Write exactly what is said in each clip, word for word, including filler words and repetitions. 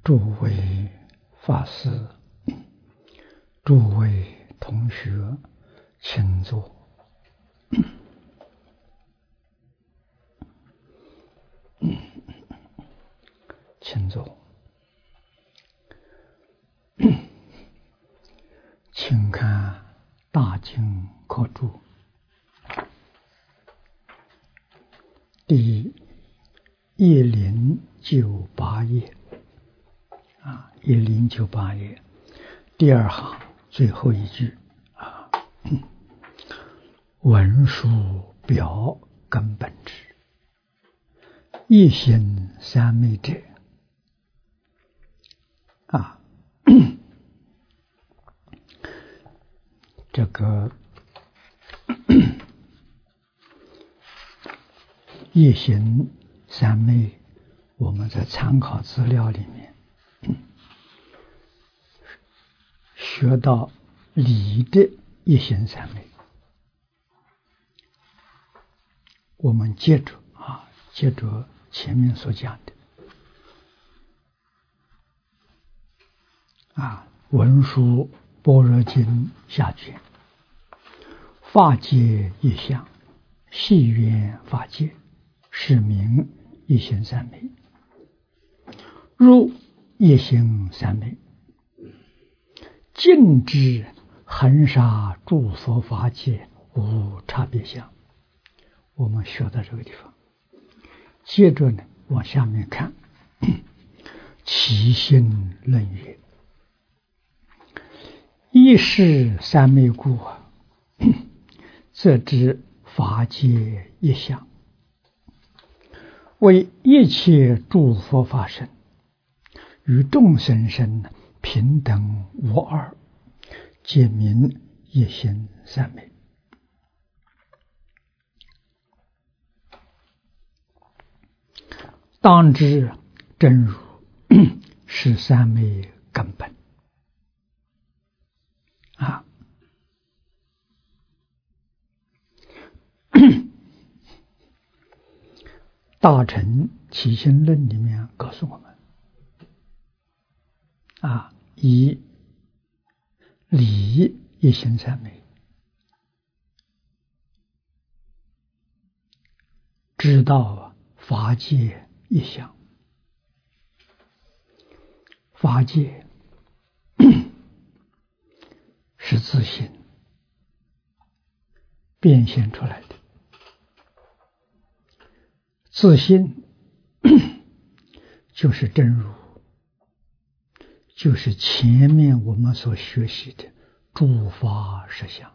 诸位法师，诸位同学，请坐。请坐。请看《大经科注》第一零九八页啊，一零九八页第二行最后一句啊，文殊表根本智，一心三昧者啊，这个一心三昧，我们在参考资料里面学到理的一心三昧，我们接着啊，接着前面所讲的啊，文殊般若经下卷，法界一相，系缘法界，是名一心三昧。入一心三昧，尽知恒沙诸佛法界无差别相。我们学到这个地方，接着呢往下面看，起心论曰：一是三昧故，则知法界一相，为一切诸佛法身与众生身平等无二，皆名一心三昧。当知真如是三昧根本啊。大乘起心论里面告诉我们啊，以理一心三昧，知道法界一相。法界是自性变现出来的，自性就是真如，就是前面我们所学习的诸法实相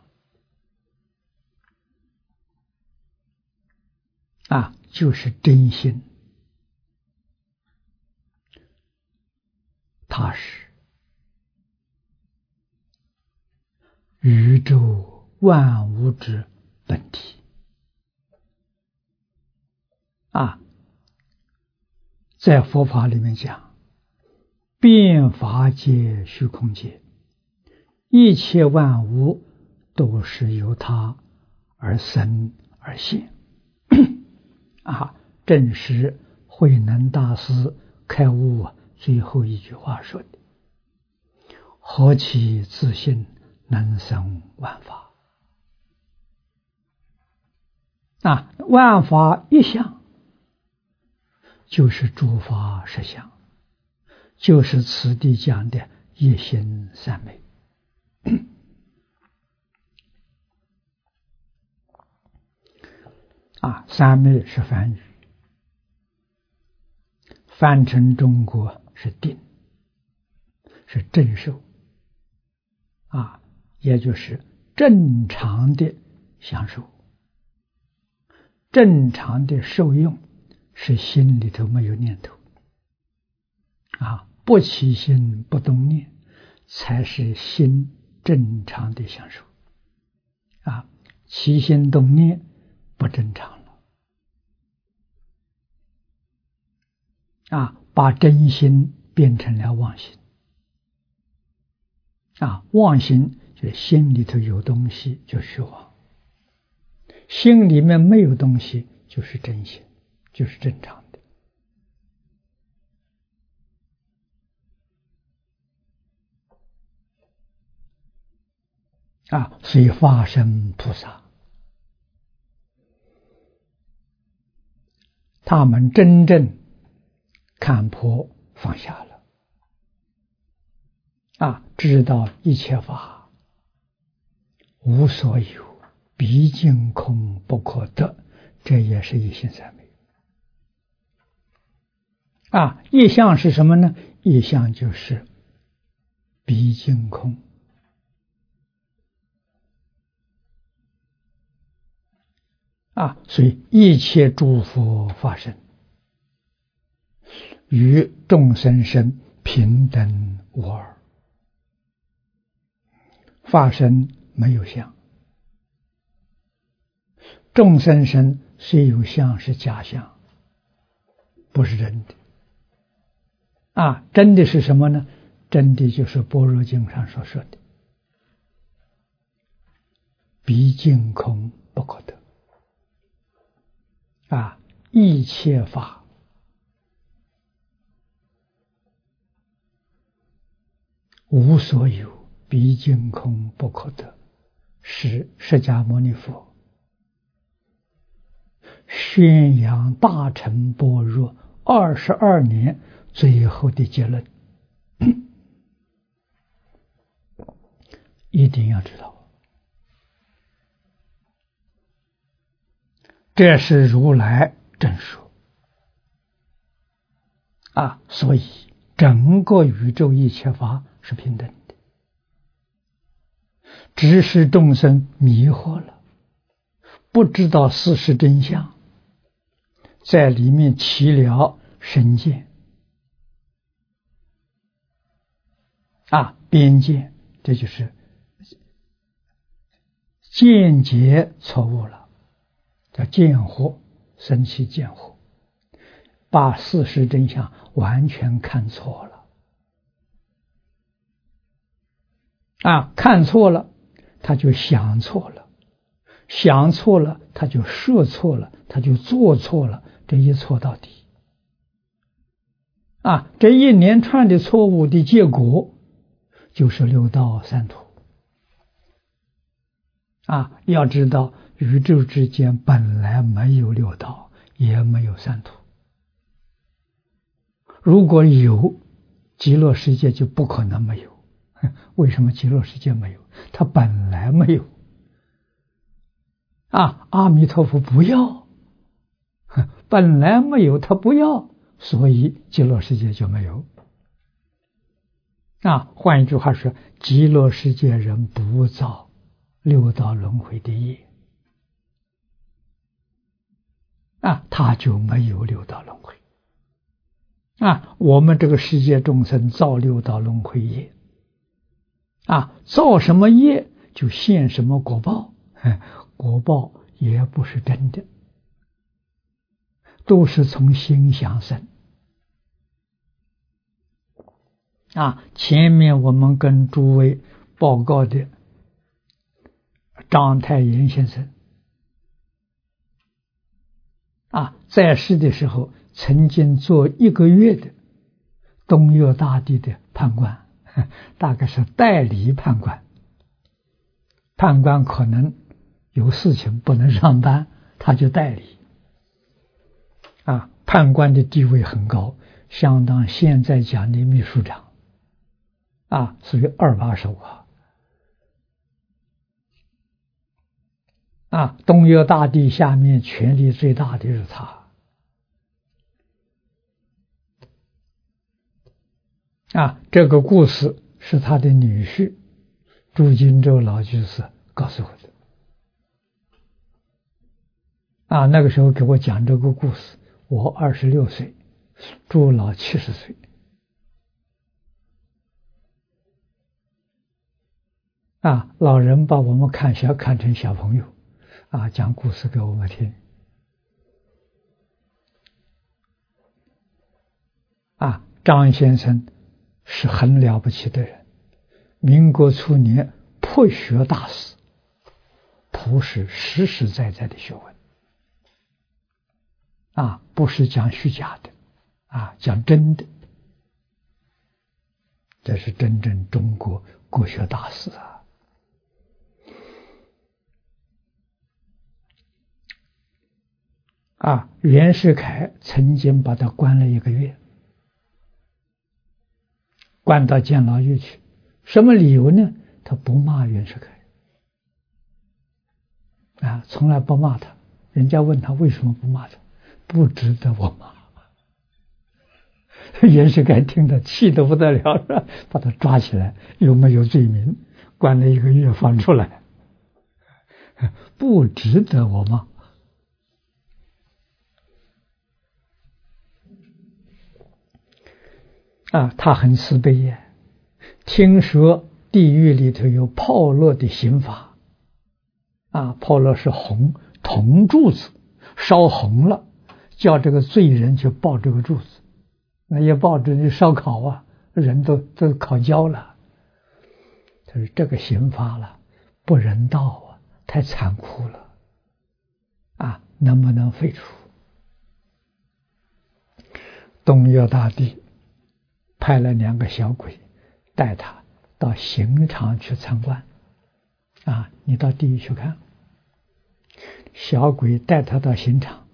啊，就是真心，它是宇宙万物之本体啊。在佛法里面讲，遍法界虚空界，一切万物都是由它而生而现啊，正是慧能大师开悟最后一句话说的：何其自性能生万法啊！万法一相，就是诸法实相，就是此地讲的一心三昧。啊，三昧是梵语，翻成中国是定，是正受啊，也就是正常的享受，正常的受用，是心里头没有念头啊，不起心不动念，才是心正常的享受啊，起心动念不正常了啊，把真心变成了妄心啊，妄心就是心里头有东西就虚妄，心里面没有东西就是真心，就是正常的啊，所以化身菩萨，他们真正看破放下了，啊，知道一切法无所有，毕竟空不可得，这也是一心三昧。啊，一相是什么呢？一相就是毕竟空。啊，所以一切诸佛法身与众生身平等无二，法身没有相，众生身虽有相是假相，不是真的。啊，真的是什么呢？真的就是般若经上所说的毕竟空不可得。啊，一切法无所有，毕竟空不可得，是释迦牟尼佛宣扬大乘般若二十二年最后的结论。一定要知道，这是如来真说啊，所以整个宇宙一切法是平等的，只是众生迷惑了，不知道事实真相，在里面起了身见啊，边界，这就是见解错误了，叫见惑，生起见惑，把事实真相完全看错了啊，看错了他就想错了，想错了他就说错了，他就做错了，这一错到底啊，这一连串的错误的结果就是六道三途啊。要知道宇宙之间本来没有六道，也没有三途，如果有，极乐世界就不可能没有。为什么极乐世界没有？它本来没有啊，阿弥陀佛不要，本来没有，他不要，所以极乐世界就没有啊。换一句话说，极乐世界人不造六道轮回的业啊，他就没有六道轮回啊。我们这个世界众生造六道轮回业啊，造什么业就现什么果报，果报也不是真的，都是从心想生啊。前面我们跟诸位报告的章太炎先生啊，在世的时候曾经做一个月的东岳大帝的判官，大概是代理判官。判官可能有事情不能上班，他就代理啊。判官的地位很高，相当现在讲的秘书长啊，属于二把手啊。啊，东岳大帝下面权力最大的是他啊。这个故事是他的女婿朱金洲老居士告诉我的啊。那个时候给我讲这个故事，我二十六岁，朱老七十岁啊。老人把我们看小看成小朋友啊，讲故事给我们听啊。张先生是很了不起的人，民国初年破学大师，朴是实实在在的学问啊，不是讲虚假的啊，讲真的，这是真正中国国学大师啊。 啊，袁世凯曾经把他关了一个月，关到监牢狱去。什么理由呢？他不骂袁世凯啊，从来不骂他。人家问他为什么不骂他，不值得我骂。袁世凯听得气得不得了，把他抓起来，有没有罪名？关了一个月，放出来，不值得我骂。啊，他很慈悲呀。听说地狱里头有炮烙的刑罚，啊，炮烙是红铜柱子，烧红了，叫这个罪人去抱这个柱子，那些抱着就烧烤啊，人都都烤焦了。他说这个刑罚了不人道啊，太残酷了，啊，能不能废除？东岳大帝派了两个小鬼带他到刑场去参观，啊，你到地狱去看。小鬼带他到刑场，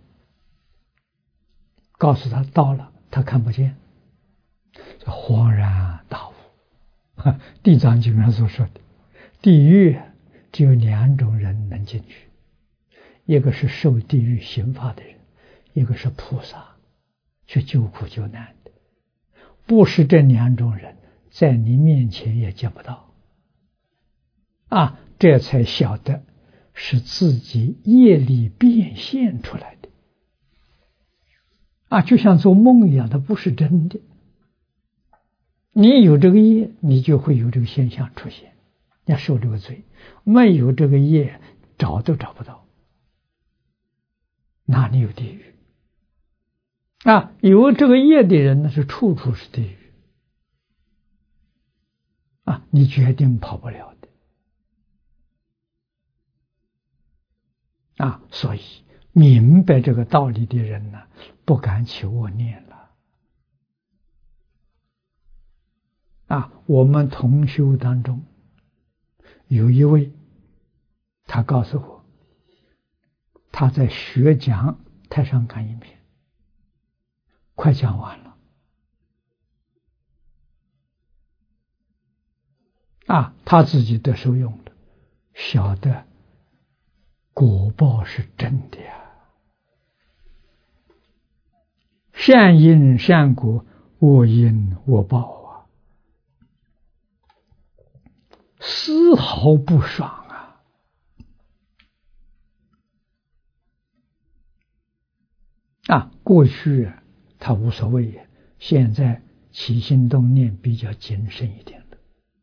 告诉他到了，他看不见，恍然大悟。地藏经上所说的，地狱只有两种人能进去，一个是受地狱刑罚的人，一个是菩萨，去救苦救难的。不是这两种人，在你面前也见不到。啊，这才晓得是自己业力变现出来的。啊，就像做梦一样，它不是真的。你有这个业，你就会有这个现象出现，要受这个罪；没有这个业，找都找不到。哪里有地狱？啊，有这个业的人呢，是处处是地狱。啊，你决定跑不了的。啊，所以明白这个道理的人呢，不敢起恶念了。啊，我们同修当中有一位，他告诉我，他在学讲台上看影片，快讲完了。啊，他自己得受用了，晓得果报是真的呀，善因善果，恶因恶报啊，丝毫不爽啊！啊，过去他无所谓，现在起心动念比较谨慎一点了。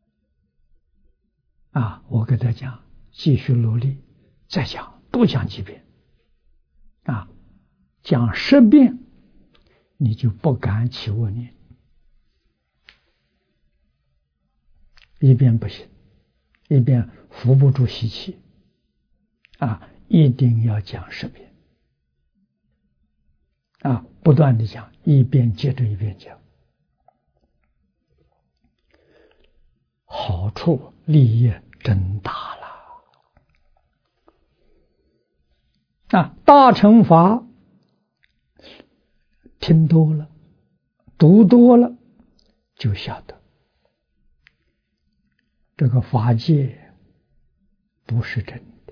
啊，我跟他讲，继续努力，再讲，多讲几遍。啊，讲十遍，你就不敢起恶念。一遍不行，一遍扶不住习气。啊，一定要讲十遍。啊，不断的讲，一遍接着一遍讲，好处利益真大了。啊，大乘法听多了，读多了，就晓得这个法界不是真的，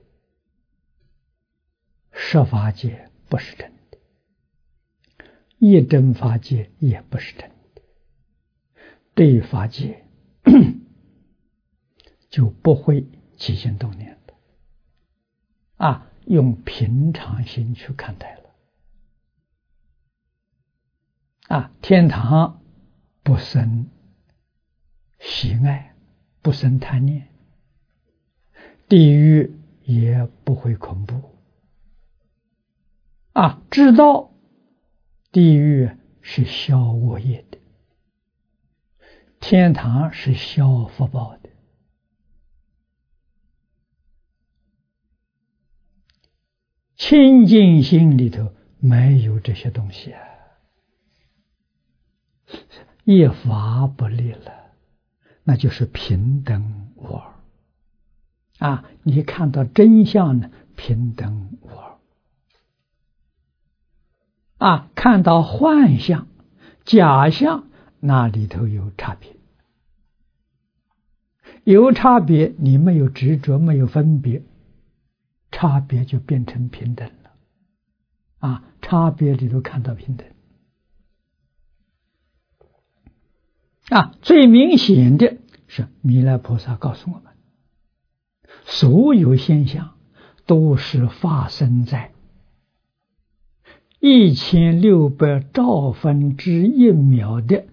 设法界不是真的，业真法界也不是真的，对法界就不会起心动念的。啊，用平常心去看待了。啊，天堂不生喜爱，不生贪念，地狱也不会恐怖。啊，知道地狱是消恶业的，天堂是消福报的。清净心里头没有这些东西啊，业法不立了，那就是平等无二。啊，你看到真相呢，平等无二。 啊，看到幻象、假象，那里头有差别。有差别，你没有执着，没有分别，差别就变成平等了。啊，差别里头看到平等。啊，最明显的是弥勒菩萨告诉我们，所有现象都是发生在一千六百兆分之一秒的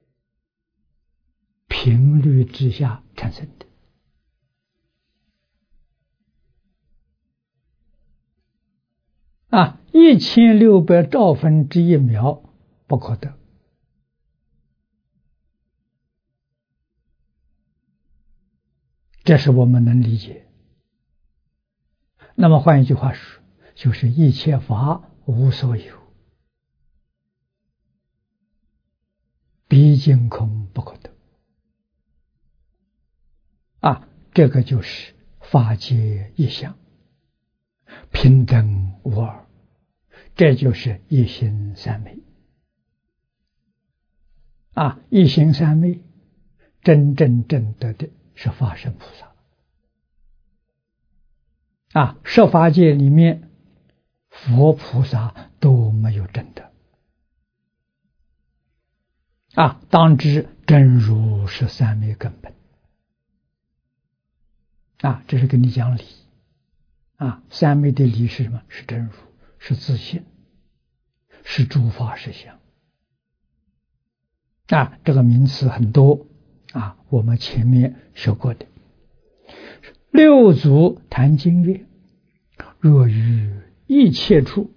频率之下产生的。啊，一千六百兆分之一秒不可得。这是我们能理解。那么换一句话说，就是一切法无所有，毕竟空不可得。啊，这个就是法界一相，平等无二，这就是一心三昧。啊，一心三昧真正正得的是法身菩萨。啊，十法界里面佛菩萨都没有证得。啊，当知真如是三昧根本。啊，这是跟你讲理。啊，三昧的理是什么？是真如，是自性，是诸法实相。啊，这个名词很多。啊，我们前面学过的。六祖谈经曰：若于一切处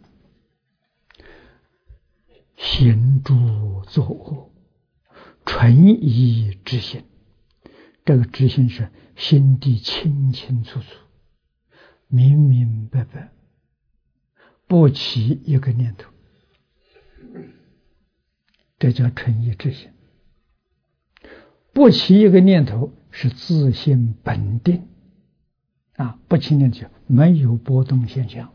行诸作恶，纯一之心。这个之心是心地清清楚楚，明明白白，不起一个念头，这叫纯一之心。不起一个念头是自性本定。啊，不起念头没有波动现象。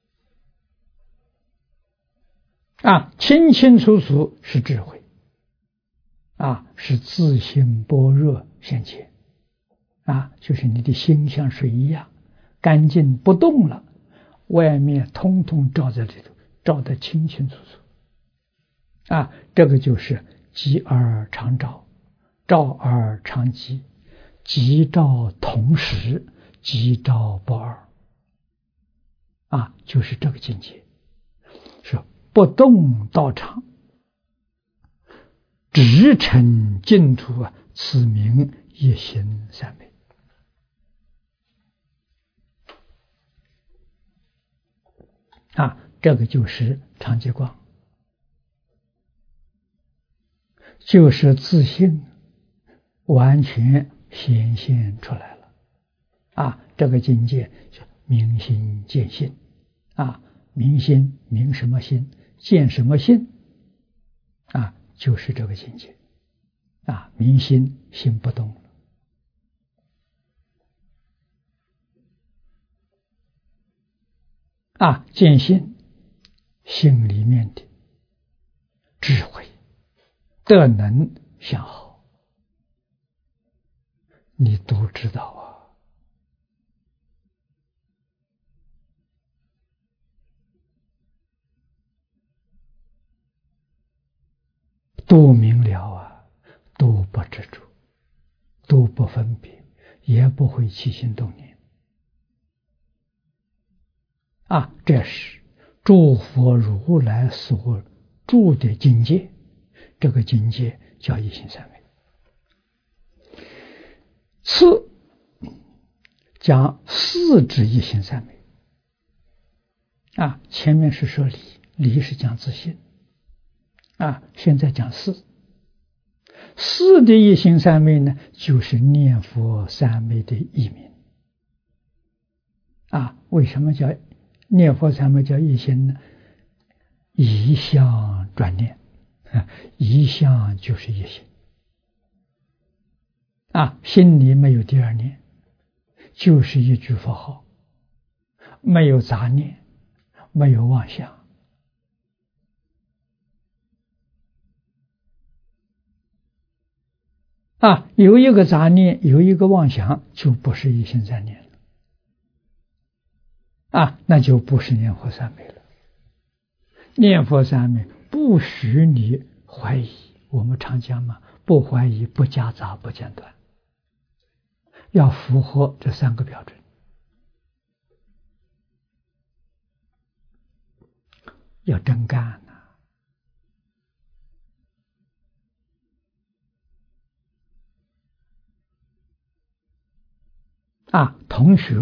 啊，清清楚楚是智慧。啊，是自性般若现前。啊，就是你的心像水一样干净不动了，外面通通照在里头，照得清清楚楚。啊，这个就是即而常照，照而常即，即照同时，即照不二。啊，就是这个境界，是不动道场，直成净土啊，此名一心三昧。啊，这个就是常寂光，就是自性完全显现出来了。啊，这个境界是明心见性。啊，明心明什么心，见什么性。啊，就是这个境界。啊，明心心不动了。啊，见性心里面的智慧德能相好，你都知道啊。都明了啊，都不执着，都不分别，也不会起心动念。啊，这是诸佛如来所住的境界，这个境界叫一心三昧。次讲四指一心三昧。啊，前面是说理，理是讲自性。啊，现在讲四。四的一心三昧呢，就是念佛三昧的义名。啊，为什么叫念佛三昧叫一心呢？一相转念，啊，一相就是一心。啊，心里没有第二念，就是一句佛号，没有杂念，没有妄想。 啊，有一个杂念，有一个妄想，就不是一心三念了。啊，那就不是念佛三昧了。念佛三昧不许你怀疑，我们常讲嘛，不怀疑，不夹杂，不间断，要符合这三个标准。要真干呐！啊，同学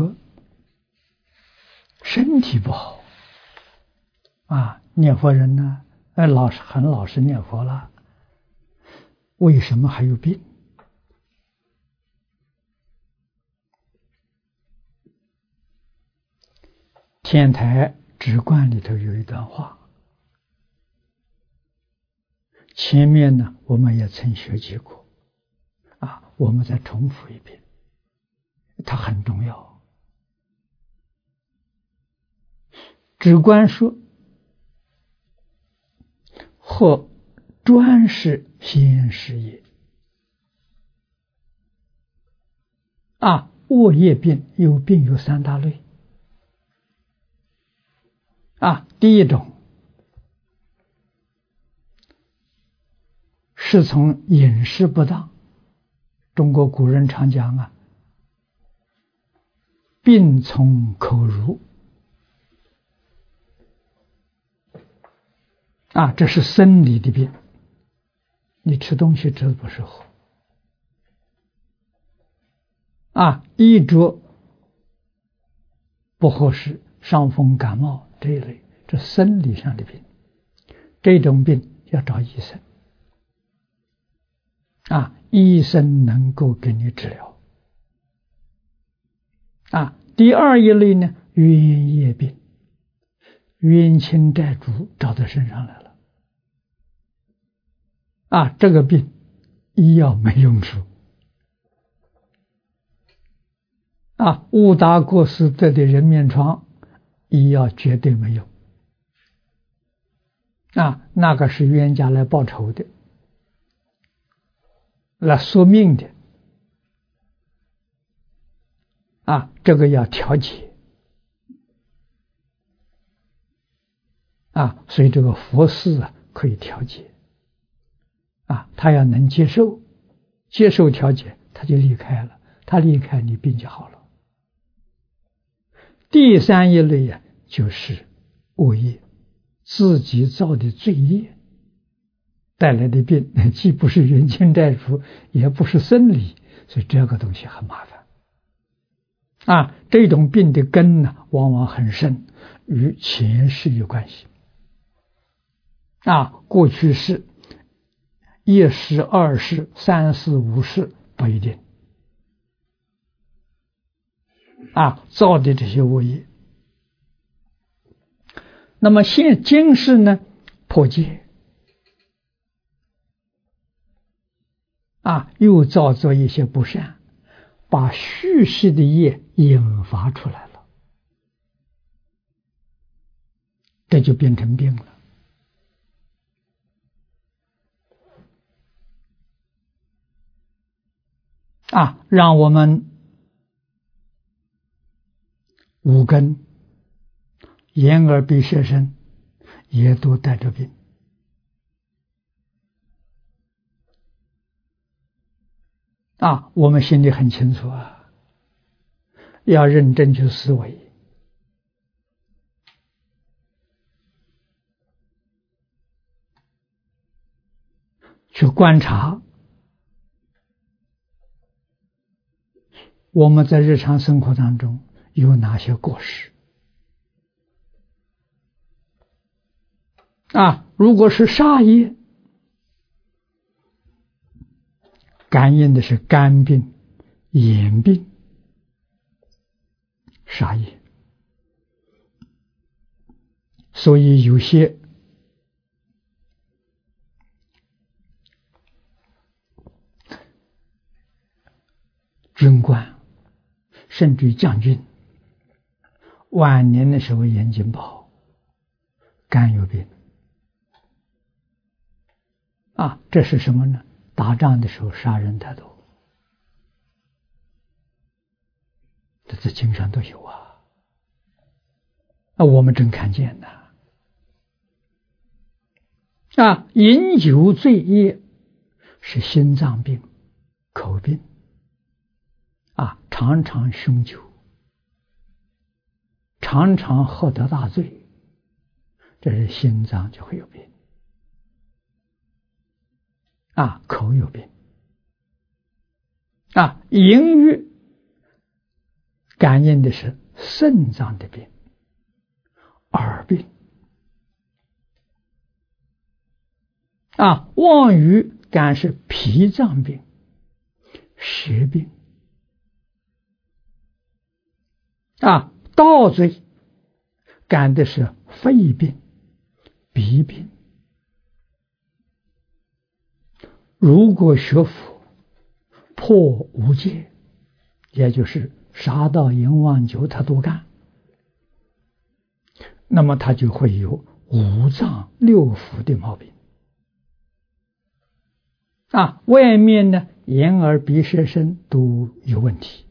身体不好啊，念佛人呢，哎，老实很老实念佛了，为什么还有病？天台止观里头有一段话，前面呢我们也曾学习过，啊，我们再重复一遍，它很重要。止观说：或专是先事业。啊，恶业病有病有三大类。啊，第一种是从饮食不当，中国古人常讲啊，病从口入。啊，这是生理的病，你吃东西吃的不适合。啊，衣着不合适，伤风感冒这一类，这生理上的病，这种病要找医生。啊，医生能够给你治疗。啊，第二一类呢，冤业病，冤亲债主找到身上来了。啊，这个病医药没用处。啊，误打过失得的人面疮，医药绝对没用。啊，那个是冤家来报仇的，来索命的。啊，这个要调节。啊，所以这个佛事啊可以调节。啊，他要能接受，接受调节，他就离开了，他离开你病就好了。第三一类啊，就是恶业，自己造的罪业带来的病，既不是冤亲债主，也不是生理，所以这个东西很麻烦。啊，这种病的根呢，往往很深，与前世有关系。啊，过去世、一世、二世、三世、五世不一定。啊，造的这些恶业，那么现今世呢，破戒，啊，又造作一些不善，把续世的业引发出来了，这就变成病了。啊，让我们五根、眼耳鼻舌身也都带着病。啊，我们心里很清楚啊，要认真去思维，去观察我们在日常生活当中有哪些过失。啊，如果是杀业，感应的是肝病、眼病，杀业。所以有些军官，甚至于将军，晚年的时候眼睛不好，肝有病。啊，这是什么呢？ 打仗的时候杀人太多，这在经上都有啊，啊，我们真看见呐。啊，饮酒醉夜是心脏病、口病，啊，常常酗酒，常常喝得大醉，这是心脏就会有病，啊，口有病，啊，淫欲感应的是肾脏的病、耳病，啊，妄语感是脾脏病、舌病，啊，盗嘴感的是肺病、鼻病。如果学佛破五戒，也就是杀盗淫妄酒他都干，那么他就会有五脏六腑的毛病。啊，外面呢，眼耳鼻舌身都有问题。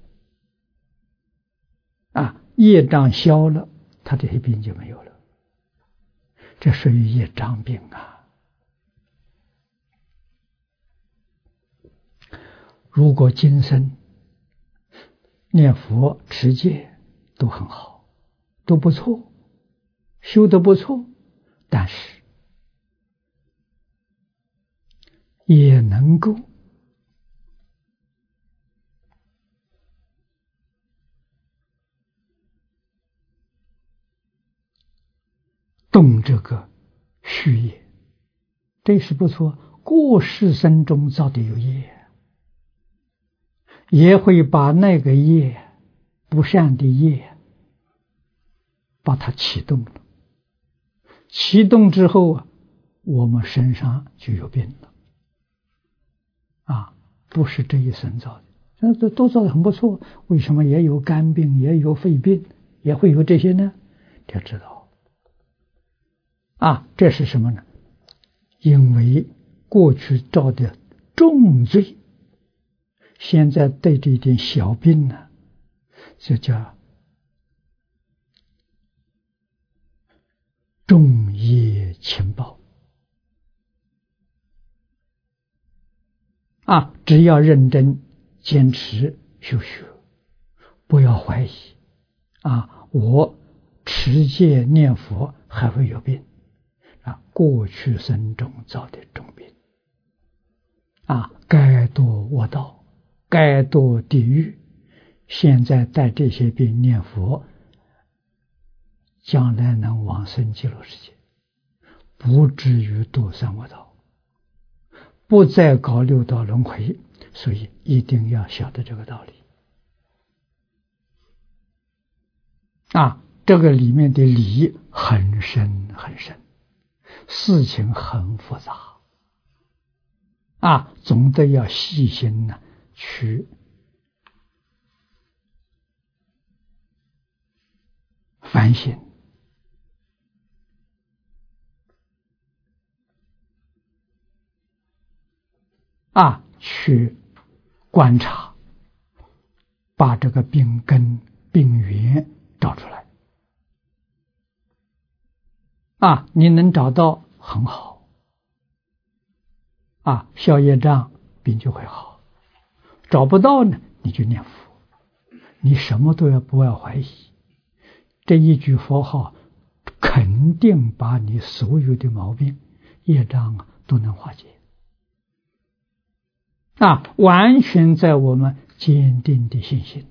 啊，业障消了，他这些病就没有了。这属于业障病啊。如果今生念佛持戒都很好，都不错，修得不错，但是也能够动这个虚业，这是不错。过世生中造的有业，也会把那个业不善的业把它启动了。启动之后啊，我们身上就有病了。啊，不是这一生造的，这都都造的很不错，为什么也有肝病，也有肺病，也会有这些呢？要知道，啊，这是什么呢？因为过去造的重罪，现在对这一点小病呢，就叫重业轻报。啊，只要认真坚持修学，不要怀疑啊，我持戒念佛还会有病啊，过去生中造的重病啊，该堕恶道，该堕地狱，现在带这些病念佛，将来能往生极乐世界，不至于堕三恶道，不再搞六道轮回，所以一定要晓得这个道理啊！这个里面的理很深很深，事情很复杂啊，总得要细心呢去反省啊，去观察，把这个病根病源找出来啊，你能找到很好啊，消业障，病就会好。找不到呢，你就念佛，你什么都要不要怀疑，这一句佛号肯定把你所有的毛病业障啊都能化解啊，完全在我们坚定的信心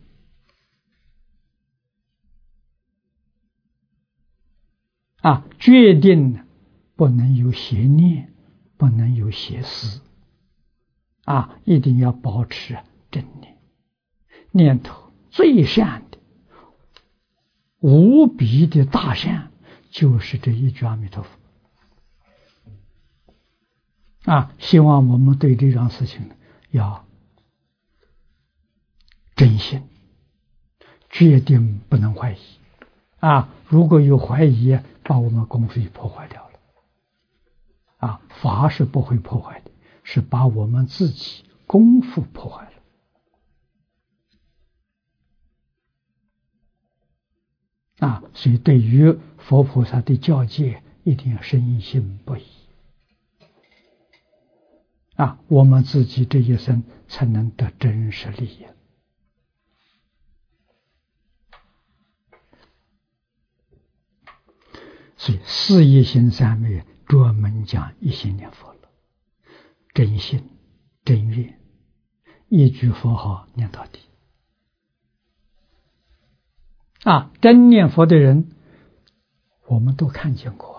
啊，决定不能有邪念，不能有邪思啊，一定要保持正念，念头最善的无比的大善就是这一句阿弥陀佛啊！希望我们对这桩事情要真心，决定不能怀疑啊！如果有怀疑，把我们功夫破坏掉了啊！法是不会破坏的， 是把我们自己功夫破坏了。啊，所以对于佛菩萨的教诫，一定要深信不疑。啊，我们自己这一生才能得真实利益。所以四一心三昧专门讲一心念佛了，真心真愿，一句佛号念到底。啊，真念佛的人，我们都看见过。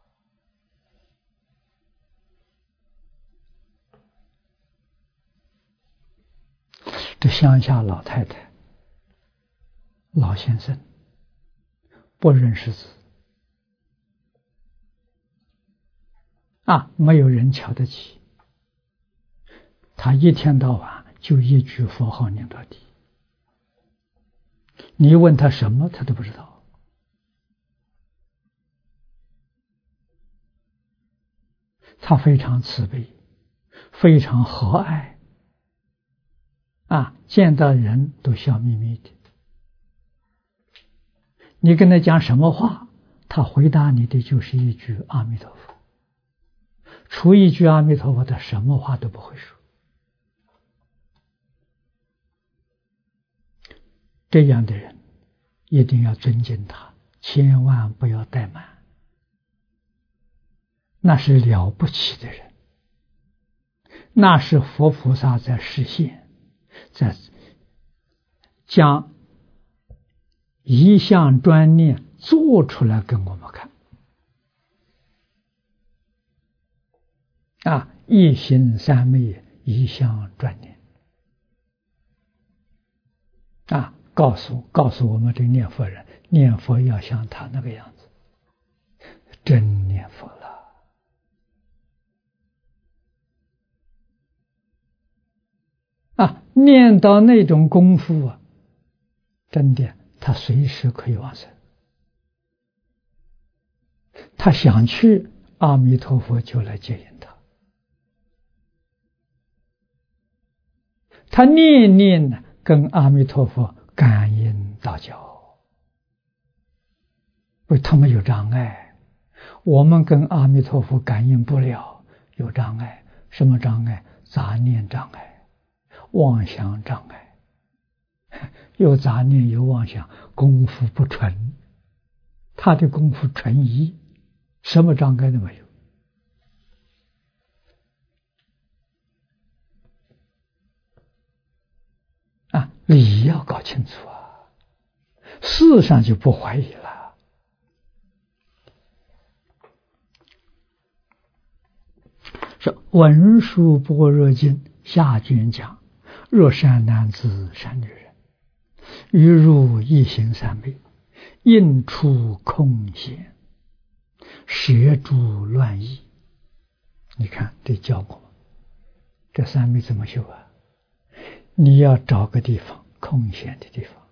这乡下老太太、老先生不认识字，啊，没有人瞧得起，他一天到晚就一句佛号念到底。你问他什么，他都不知道。他非常慈悲，非常和蔼，啊，见到人都笑眯眯的。你跟他讲什么话，他回答你的就是一句阿弥陀佛，除一句阿弥陀佛，他什么话都不会说。这样的人一定要尊敬他，千万不要怠慢，那是了不起的人，那是佛菩萨在实现，在将一项专念做出来跟我们看。啊，一心三昧，一项专念。啊，告诉告诉我们这念佛人，念佛要像他那个样子，真念佛了。啊，念到那种功夫啊，真的，他随时可以往生。他想去，阿弥陀佛就来接引他。他念念呢，跟阿弥陀佛感应道交，因为他们有障碍，我们跟阿弥陀佛感应不了，有障碍。什么障碍？杂念障碍，妄想障碍，有杂念有妄想，功夫不纯，他的功夫纯一，什么障碍都没有。啊，理要搞清楚啊，事上就不怀疑了。说《文殊般若经》下卷讲：若善男子、善女人，欲入一心三昧，应出空闲，摄诸乱意。你看这教我们，这三昧怎么修啊？你要找个地方，空闲的地方，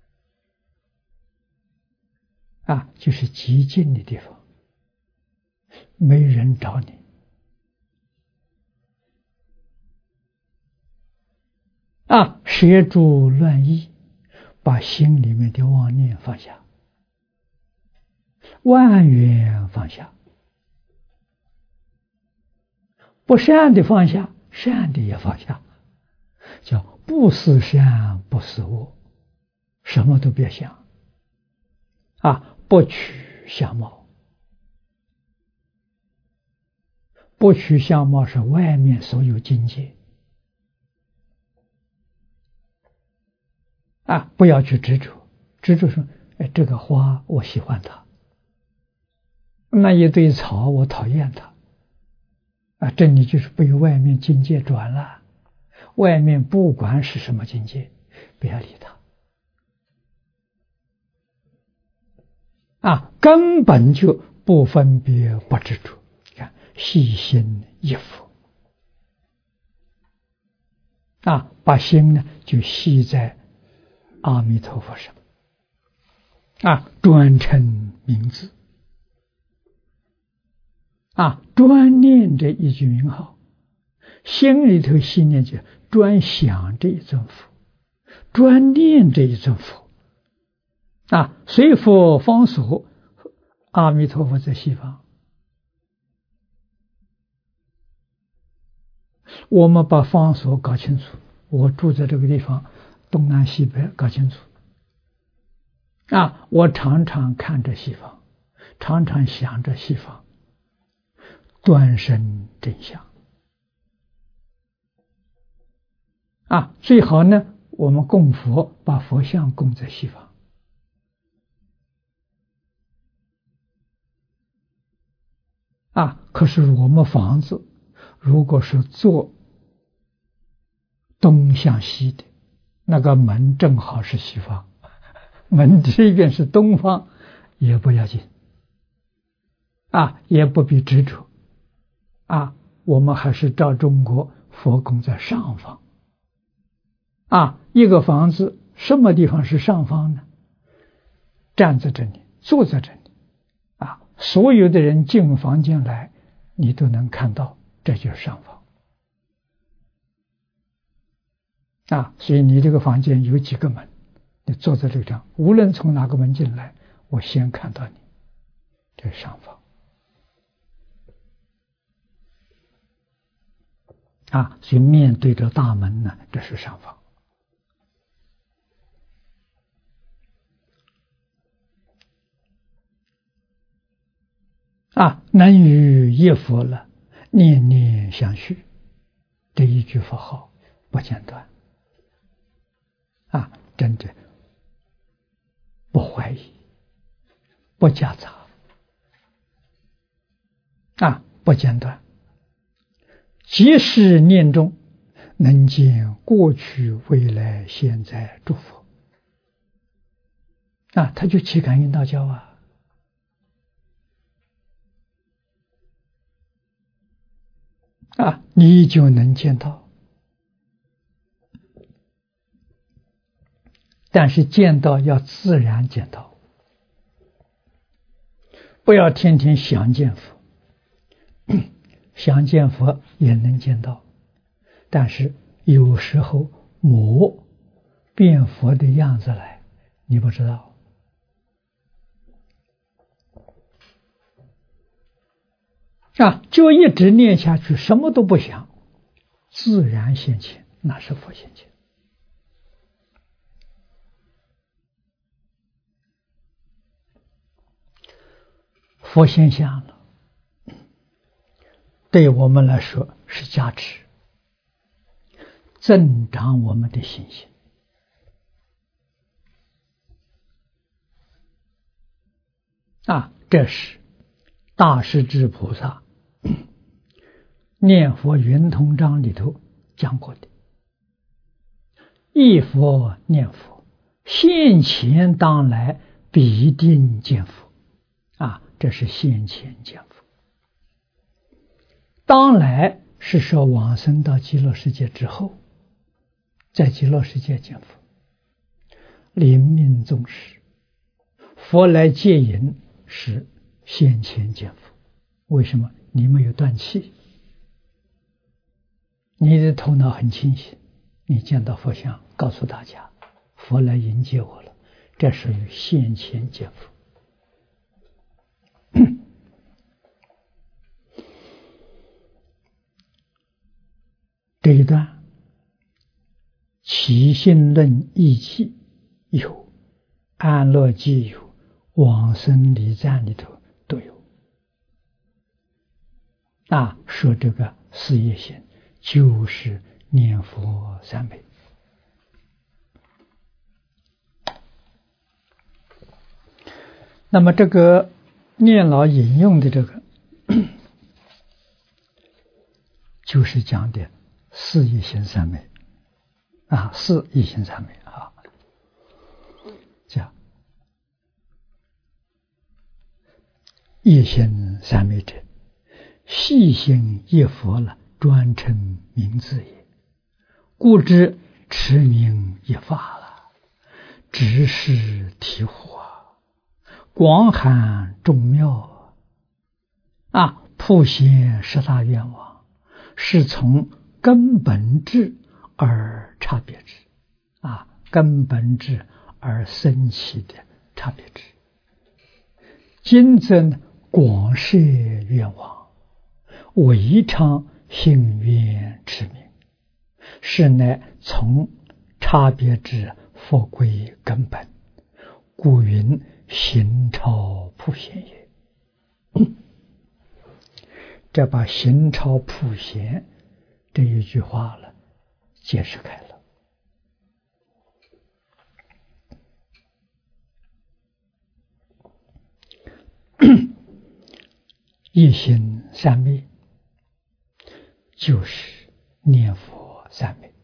啊，就是极静的地方，没人找你，啊，摄诸乱意，把心里面的妄念放下，万缘放下，不善的放下，善的也放下，叫不思善，不思恶，什么都别想，啊，不取相貌，不取相貌是外面所有境界，啊，不要去执着，执着说，哎，这个花我喜欢它，那一堆草我讨厌它，啊，这你就是被外面境界转了。外面不管是什么境界，不要理它，啊，根本就不分别不执着。看，细心一佛，啊，把心呢就系在阿弥陀佛上，啊，专称名字，啊，专念这一句名号， 心里头信念就专想这一尊佛，专念这一尊佛啊，随佛方所，阿弥陀佛在西方。我们把方所搞清楚，我住在这个地方，东南西北搞清楚啊，我常常看着西方，常常想着西方，端生真相啊。最好呢，我们供佛，把佛像供在西方啊。可是我们房子如果是做东向西的，那个门正好是西方，门这边是东方，也不要紧啊，也不必执着啊。我们还是照中国佛供在上方啊。一个房子什么地方是上方呢？站在这里，坐在这里啊，所有的人进房间来，你都能看到，这就是上方啊。所以你这个房间有几个门，你坐在这个地方，无论从哪个门进来，我先看到你，这是上方啊。所以面对着大门呢，这是上方啊。能与一佛了，念念相续，这一句佛号不间断啊，真的不怀疑，不夹杂啊，不间断。即是念中，能见过去、未来、现在诸佛啊，他就起感应道交啊。啊，你就能见到，但是见到要自然见到，不要天天想见佛。想见佛也能见到，但是有时候魔变佛的样子来，你不知道啊，就一直念下去，什么都不想，自然现前，那是佛现前。佛现象了，对我们来说是加持，增长我们的信心啊。这是大势至菩萨念佛圆通章里头讲过的，一佛念佛，现前当来必定见佛啊，这是现前见佛。当来是说往生到极乐世界之后，在极乐世界见佛，临命终时，佛来接引是现前见佛。为什么？你没有断气，你的头脑很清醒，你见到佛像，告诉大家佛来迎接我了，这属于现前见佛。这一段起信论义记有，安乐记有，往生礼赞里头都有啊，说这个事业行就是念佛三昧。那么这个念老引用的这个就是讲的四一行三昧啊，四一行三昧啊，讲一行三昧者，细行一佛了，专称名字也，故知持名一法了，直是醍醐啊，广含众妙啊，普显十大愿望，是从根本智而差别智，啊，根本智而生起的差别智。今则广设愿望，唯常信愿持名，是乃从差别智复归根本，故云行超普贤也。这把行超普贤这一句话了解释开了。一心三昧就是念佛三昧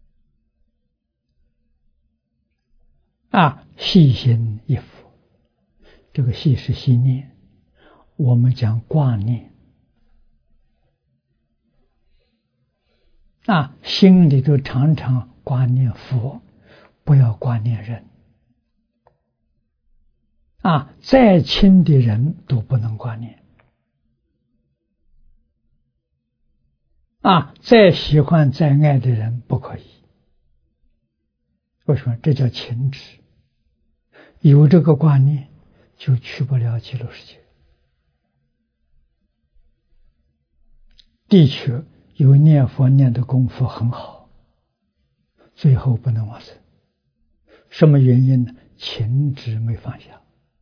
啊，细心一佛，这个细是细念，我们讲挂念啊，心里头常常挂念佛，不要挂念人啊，再亲的人都不能挂念啊，再喜欢再爱的人不可以。为什么？这叫情执，有这个挂念就去不了极乐世界。的确有念佛念的功夫很好，最后不能往生。什么原因呢？情执没放下。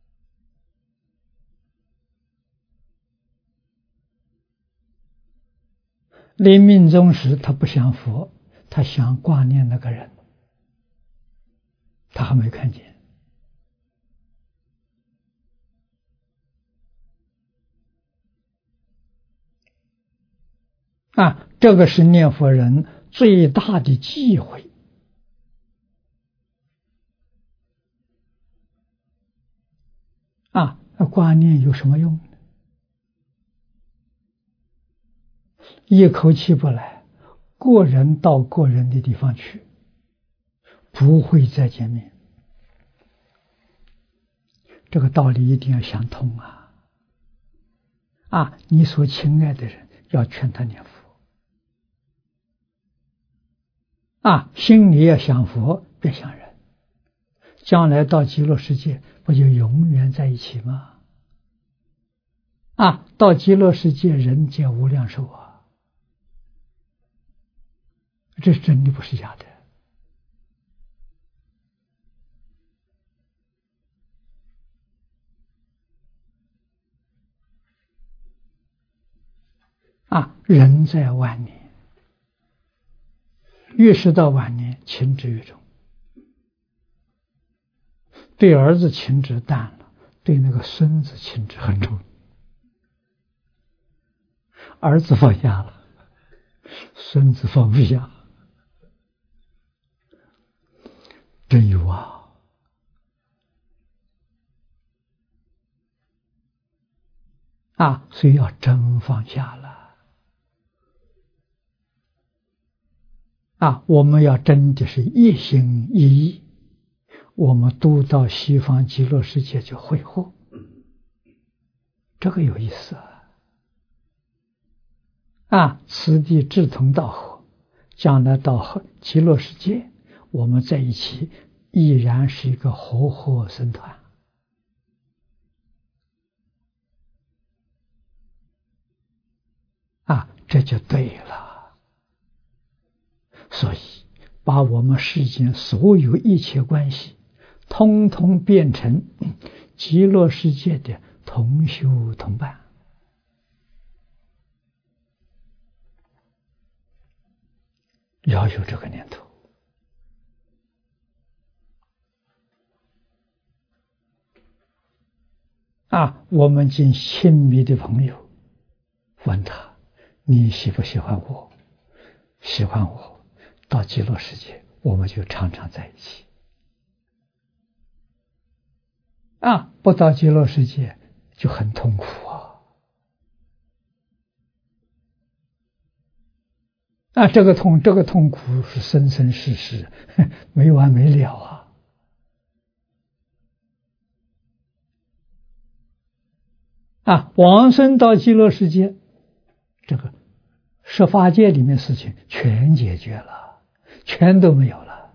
临命终时他不想佛，他想挂念那个人，他还没看见啊，这个是念佛人最大的忌讳啊！挂念有什么用呢？一口气不来，个人到个人的地方去，不会再见面。这个道理一定要想通啊！啊，你所亲爱的人要劝他念佛啊，心里要想佛，别想人，将来到极乐世界不就永远在一起吗？啊，到极乐世界人皆无量寿啊，这是真的，不是假的啊！人在晚年，越是到晚年，情执越重。对儿子情执淡了，对那个孙子情执很重。儿子放下了，孙子放不下，真有啊！啊，所以要真放下了啊！我们要真的是一心一意，我们都到西方极乐世界去会合，这个有意思啊！啊，此地志同道合，将来到极乐世界，我们在一起依然是一个和合僧团啊，这就对了。所以把我们世间所有一切关系通通变成极乐世界的同修同伴，要有这个念头啊！我们见亲密的朋友，问他你喜不喜欢我？喜欢我，到极乐世界我们就常常在一起啊！不到极乐世界就很痛苦啊！啊，这个痛，这个痛苦是生生世世没完没了啊！啊，往生到极乐世界，这个十法界里面事情全解决了，全都没有了。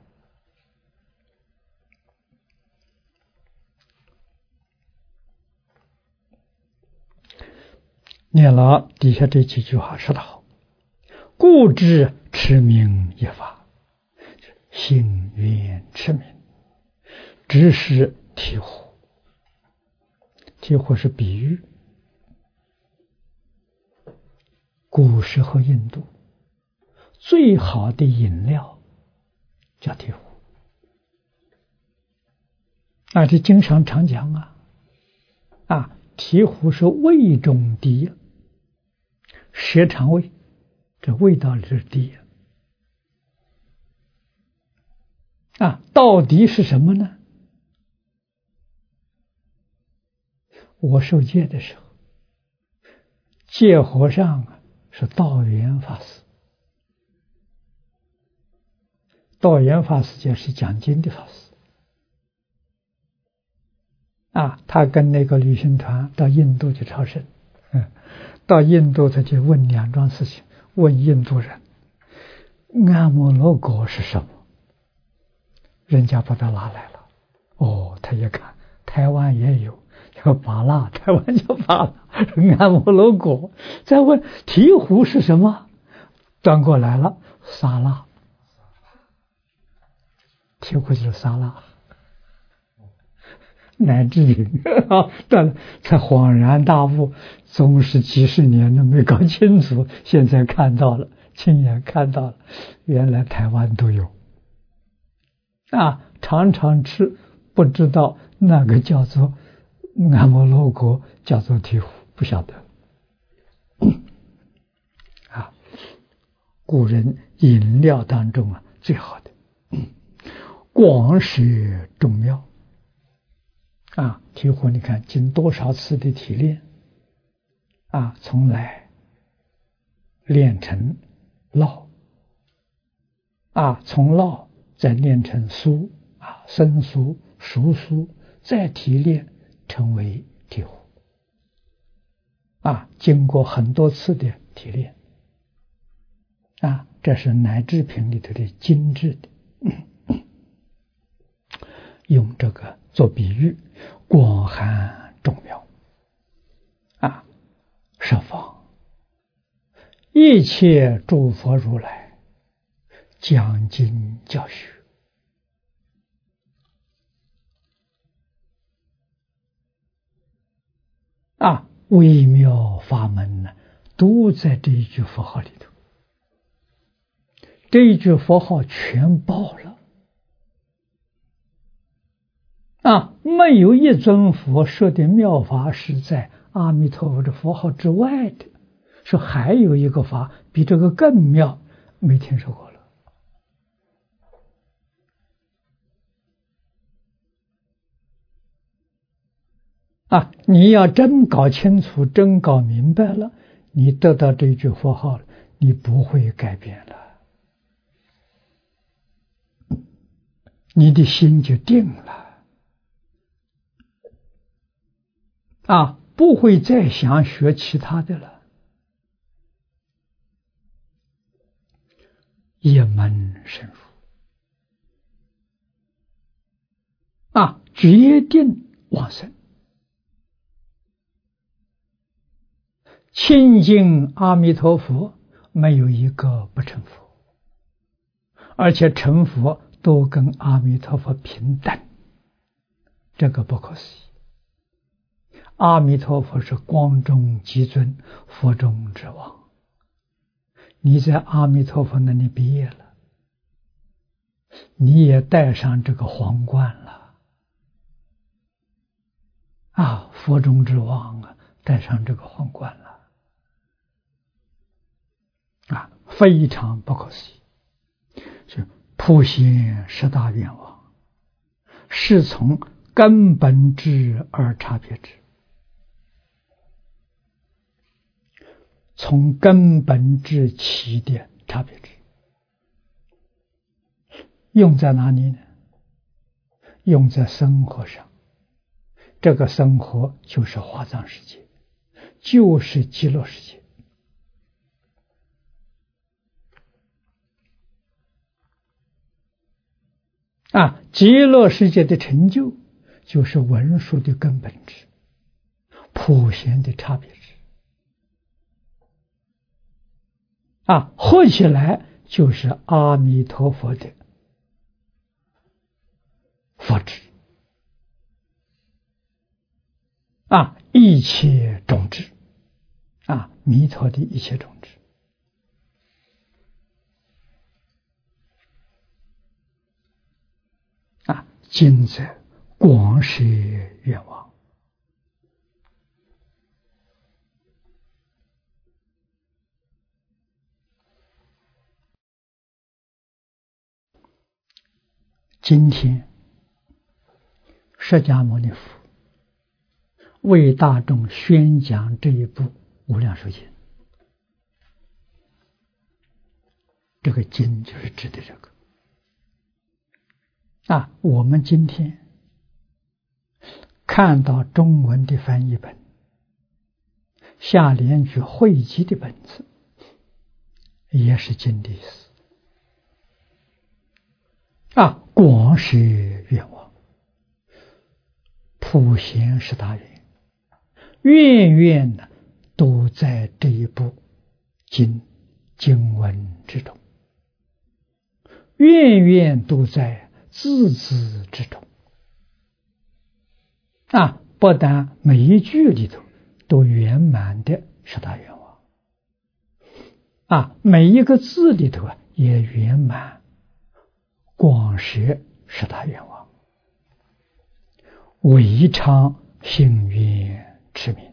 念了底下这几句话说得好：故知持名一法，心愿持名，只是醍醐。醍醐是比喻，古时候印度最好的饮料叫醍醐，啊，这经常常讲啊，啊，醍醐是味中第一，舌肠味，这味道里是第一。啊，到底是什么呢？我受戒的时候，戒和尚啊是道元法师，道元法师就是讲经的法师。啊，他跟那个旅行团到印度去朝圣，嗯，到印度他就问两桩事情，问印度人阿摩罗果是什么，人家把他拿来了。哦，他一看台湾也有叫巴拉，台湾叫巴拉，阿摩罗果。再问醍醐是什么，端过来了沙拉，醍醐就是沙拉。乃至于啊，但才恍然大悟，总是几十年都没搞清楚，现在看到了，亲眼看到了，原来台湾都有啊，常常吃，不知道那个叫做阿摩罗果，叫做醍醐，不晓得啊。古人饮料当中啊，最好的广舍众妙。啊，醍醐你看经多少次的提炼啊，从来炼成酪啊，从酪再炼成酥啊，生酥、熟酥，再提炼成为醍醐啊，经过很多次的提炼啊，这是乃至品里头的精致的，嗯、用这个做比喻，广含众妙啊，十方一切诸佛如来讲经教学啊，微妙法门呢，都在这一句佛号里头。这一句佛号全包了啊，没有一尊佛说的妙法是在阿弥陀佛的佛号之外的，说还有一个法比这个更妙，没听说过了啊！你要真搞清楚，真搞明白了，你得到这一句佛号了，你不会改变了，你的心就定了啊，不会再想学其他的了。一门深入啊，决定往生，亲近阿弥陀佛，没有一个不成佛，而且成佛都跟阿弥陀佛平等，这个不可思议。阿弥陀佛是光中极尊，佛中之王。你在阿弥陀佛那里毕业了，你也戴上这个皇冠了啊！佛中之王啊，戴上这个皇冠了啊，非常不可思议。是普现十大愿望，是从根本智而差别智。从根本智起点差别智，用在哪里呢？用在生活上。这个生活就是华藏世界，就是极乐世界啊，极乐世界的成就就是文殊的根本智，普贤的差别智，啊，合起来就是阿弥陀佛的佛智，啊，一切种智，啊，弥陀的一切种智。啊，今则广设愿望，今天释迦牟尼佛为大众宣讲这一部《无量寿经》，这个经就是指的这个。啊，我们今天看到中文的翻译本，下联句汇集的本子，也是经的意思。啊，广设愿望，普贤十大愿，愿愿呢都在这一部经经文之中，愿愿都在字字之中。啊，不但每一句里头都圆满的十大愿望，啊，每一个字里头啊也圆满广设十大愿望，唯常信愿持名。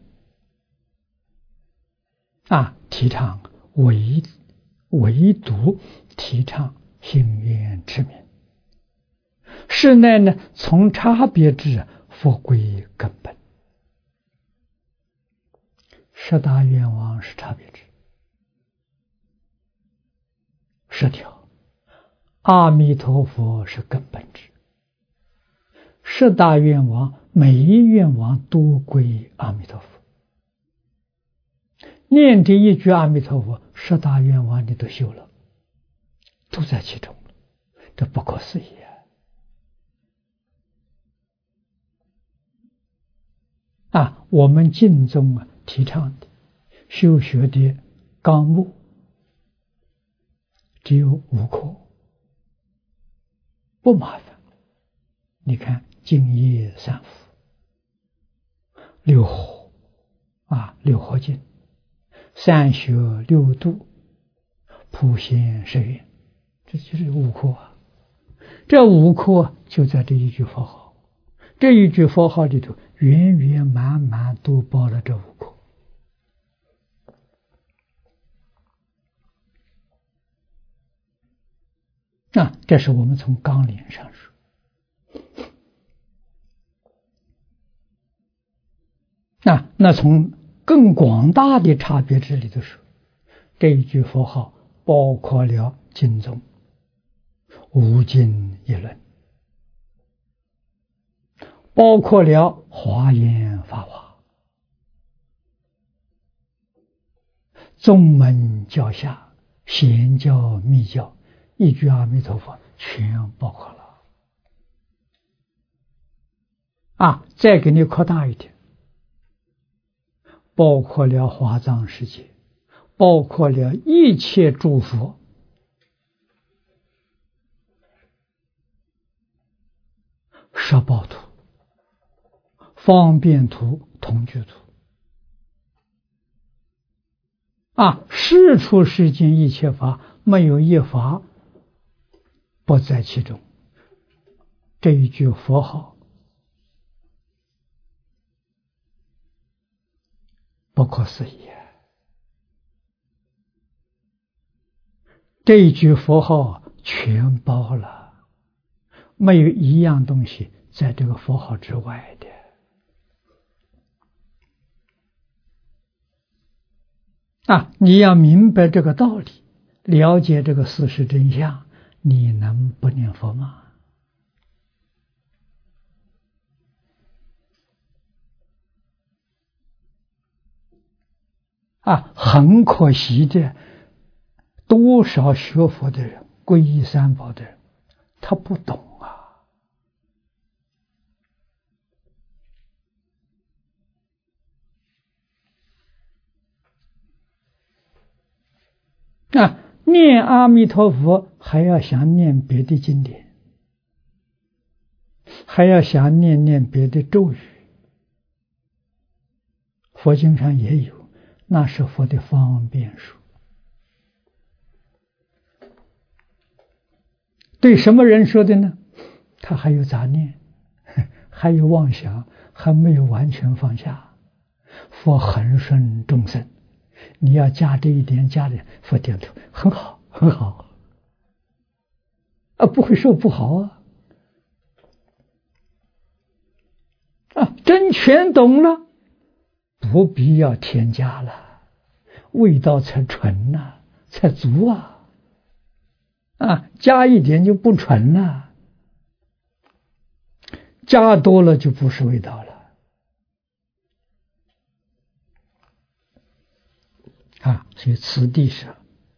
啊，提倡唯唯独提倡信愿持名。是乃呢，从差别智佛归根本。十大愿望是差别智，十条阿弥陀佛是根本智，十大愿望每一愿望都归阿弥陀佛。念这一句阿弥陀佛，十大愿望你都修了，都在其中了，这不可思议啊！啊，我们净宗啊提倡的修学的纲目只有五科，不麻烦。你看净业三福、六合啊，六合经、三学六度、普贤十愿，这就是五科啊。这五科就在这一句佛号，这一句佛号里头圆圆满满都包了这五科。啊，这是我们从纲领上说。啊，那从更广大的差别智里头说，这一句佛号包括了经宗、无尽一论，包括了华严法华、宗门教下、显教密教，一句阿弥陀佛全包括了。啊，再给你扩大一点，包括了华藏世界，包括了一切诸佛，十报图、方便图、同居图。啊，世出世间一切法，没有一法不在其中。这一句佛号不可思议啊！这一句佛号全包了，没有一样东西在这个佛号之外的。啊，你要明白这个道理，了解这个事实真相，你能不念佛吗？啊，很可惜的，多少学佛的人、皈依三宝的人，他不懂啊。 啊，念阿弥陀佛还要想念别的经典，还要想念念别的咒语。佛经上也有，那是佛的方便书。对什么人说的呢？他还有杂念，还有妄想，还没有完全放下。佛恒顺众生，你要加这一点，加点，佛点头，很好，很好，啊，不会说不好啊，啊，真全懂了，不必要添加了，味道才纯呐、啊，才足啊，啊，加一点就不纯了，加多了就不是味道了。啊，所以此地是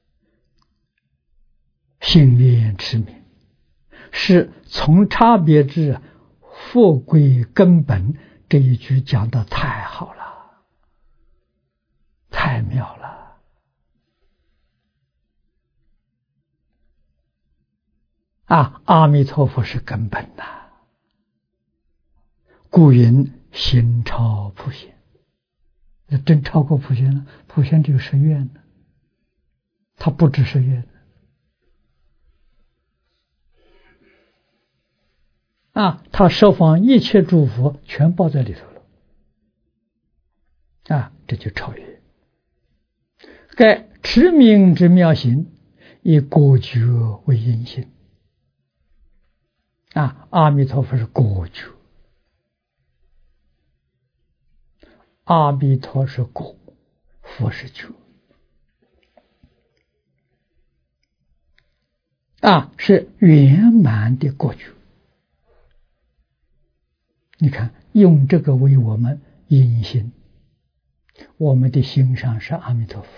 性愿持名，是从差别智复归根本，这一句讲得太好了，太妙了。啊，阿弥陀佛是根本呐、啊，故云心超普贤。真超过普贤了，普贤只有十愿呢，他不止十愿啊，他十方一切诸佛全包在里头了，啊，这就超越。该持名之妙行，以果觉为因行。啊，阿弥陀佛是果觉，阿弥陀是果，佛是觉。啊，是圆满的果觉。你看，用这个为我们因心，我们的心上是阿弥陀佛，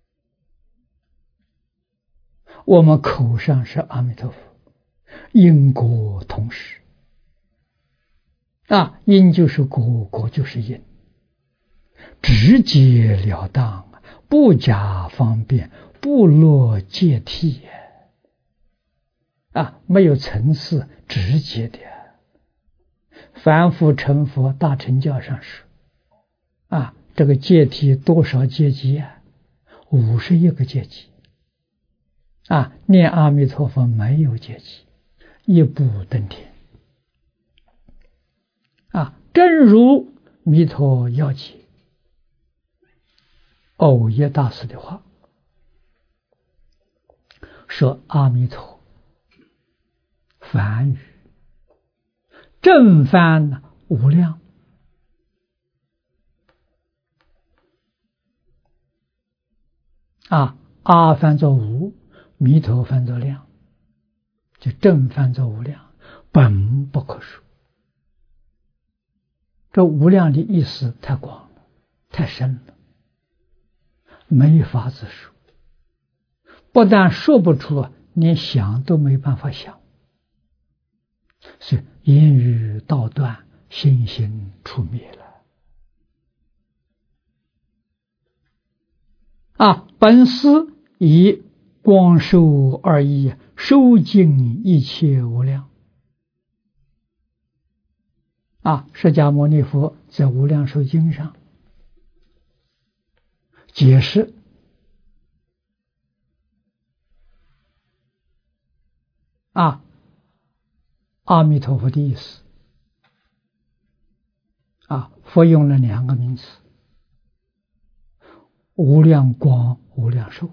我们口上是阿弥陀佛，因果同时。啊，因就是果，果就是因，直截了当，不假方便，不落阶梯，啊，没有层次，直接的。凡夫成佛大乘教上说，啊，这个阶梯多少阶级啊？五十一个阶级。啊，念阿弥陀佛没有阶级，一步登天。啊，正如弥陀要解藕益大师的话说：阿弥陀梵语正翻无量，啊，阿翻作无，弥陀翻作量，就正翻作无量，本不可数。这无量的意思太广了，太深了，没法子说。不但说不出，连想都没办法想。所以言语道断，心行出灭了。啊，本师以光寿二义，收尽一切无量。啊，释迦牟尼佛在《无量寿经》上解释啊阿弥陀佛的意思。啊，佛用了两个名词：无量光、无量寿。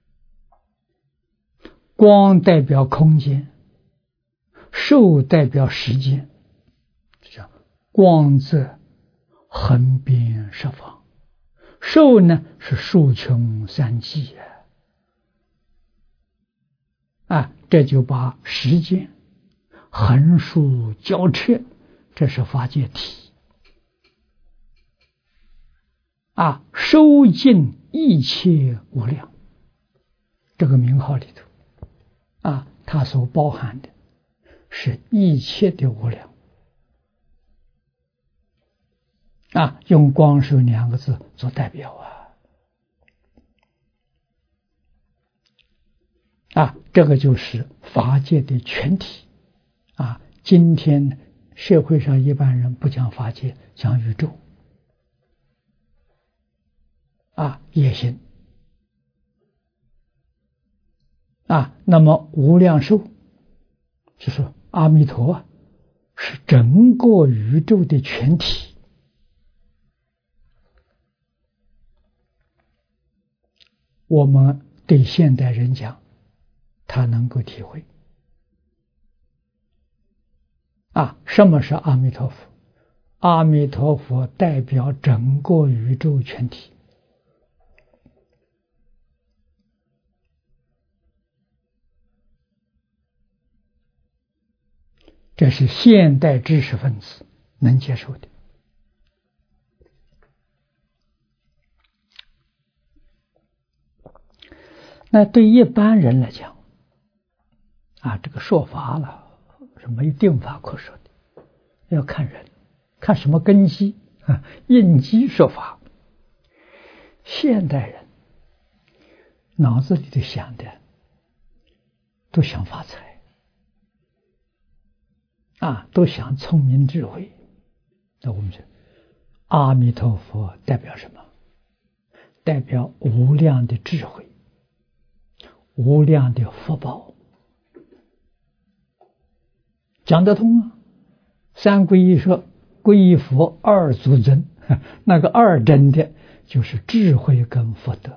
光代表空间，寿代表时间。叫光则横遍十方，寿呢是数穷三际啊！啊，这就把时间横竖交彻，这是法界体啊，收尽一切无量。这个名号里头啊，它所包含的是一切的无量。啊，用光寿两个字做代表啊！ 啊，这个就是法界的全体啊。今天社会上一般人不讲法界，讲宇宙啊，也行啊。那么无量寿就是阿弥陀啊，是整个宇宙的全体。我们对现代人讲，他能够体会啊，什么是阿弥陀佛？阿弥陀佛代表整个宇宙全体。这是现代知识分子能接受的。那对一般人来讲，啊，这个说法了是没有定法可说的，要看人，看什么根基啊，应机说法。现代人脑子里头想的都想发财啊，都想聪明智慧。那我们说，阿弥陀佛代表什么？代表无量的智慧，无量的福报，讲得通啊。三皈依说，皈依佛二足真，那个二真的就是智慧跟福德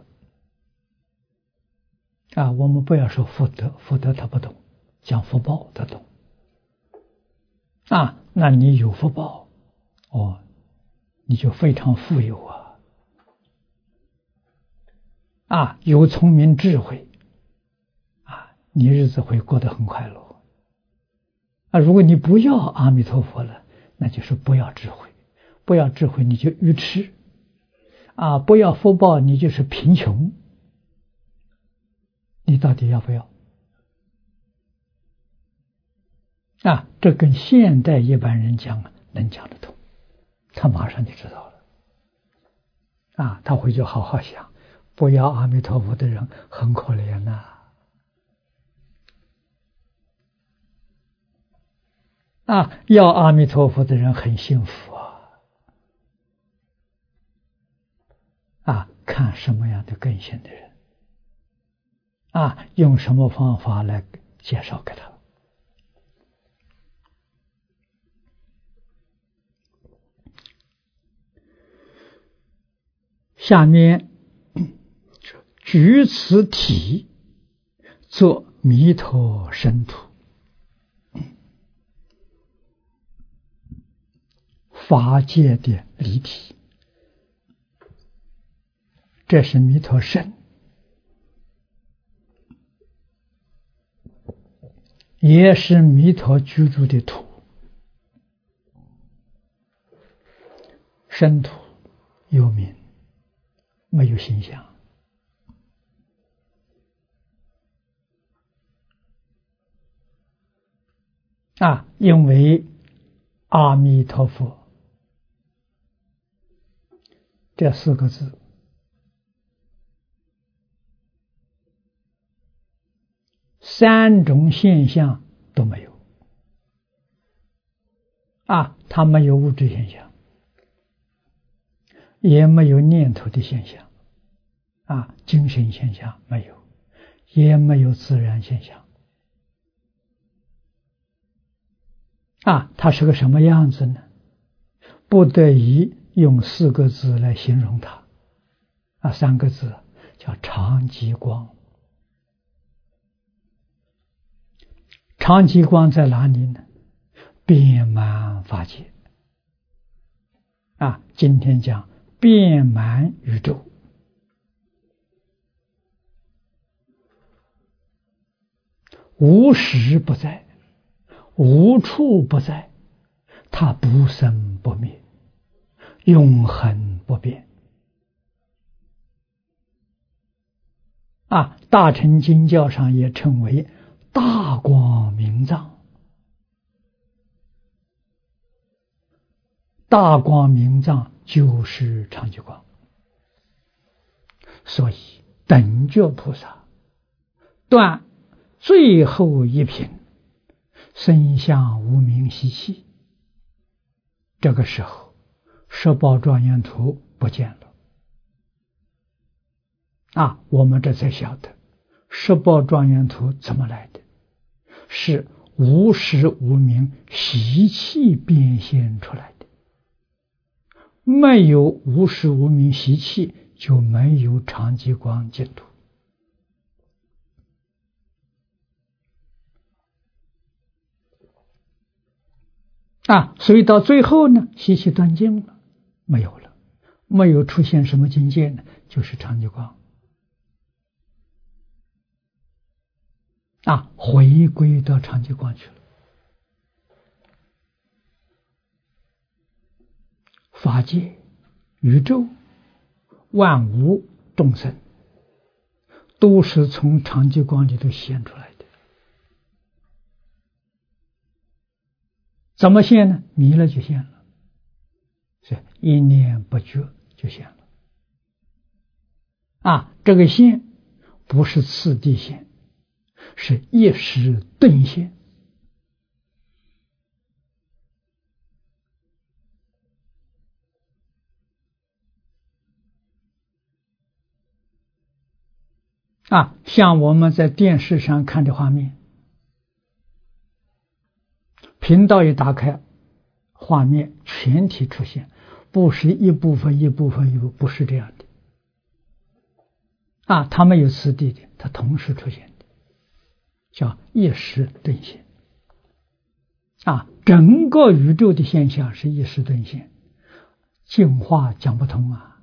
啊。我们不要说福德，福德他不懂，讲福报他懂啊。那你有福报哦，你就非常富有啊啊，有聪明智慧啊，你日子会过得很快乐啊。如果你不要阿弥陀佛了，那就是不要智慧，不要智慧你就愚痴啊，不要福报你就是贫穷，你到底要不要啊？这跟现代一般人讲能讲得通，他马上就知道了啊，他回去好好想，不要阿弥陀佛的人很可怜呐、啊。啊，要阿弥陀佛的人很幸福啊！啊，看什么样的根性的人，啊，用什么方法来介绍给他。下面举此体作弥陀身土。法界的离体，这是弥陀身，也是弥陀居住的土。身土有名，没有形象啊，因为阿弥陀佛这四个字三种现象都没有啊，它没有物质现象，也没有念头的现象啊，精神现象没有，也没有自然现象啊，它是个什么样子呢？不得已用四个字来形容它啊，三个字叫常寂光。常寂光在哪里呢？遍满法界啊，今天讲遍满宇宙，无时不在，无处不在，它不生不灭，永恒不变啊！大乘经教上也称为大光明藏，大光明藏就是常寂光。所以等觉菩萨断最后一品，身相无明习气，这个时候十宝庄严图不见了啊！我们这才晓得十宝庄严图怎么来的，是无始无明习气变现出来的。没有无始无明习气，就没有常寂光净土啊。所以到最后呢，习气断尽了，没有了，没有出现什么境界呢，就是常寂光啊，回归到常寂光去了。法界、宇宙、万物众生，都是从常寂光里头现出来的。怎么现呢？迷了就现了，是一念不觉就现了。啊，这个现不是次第现，是一时顿现。啊，像我们在电视上看的画面，频道一打开，画面全体出现，不是一部分一部分一部分，不是这样的啊，它没有次第的，它同时出现的，叫一时顿现啊。整个宇宙的现象是一时顿现，进化讲不通啊。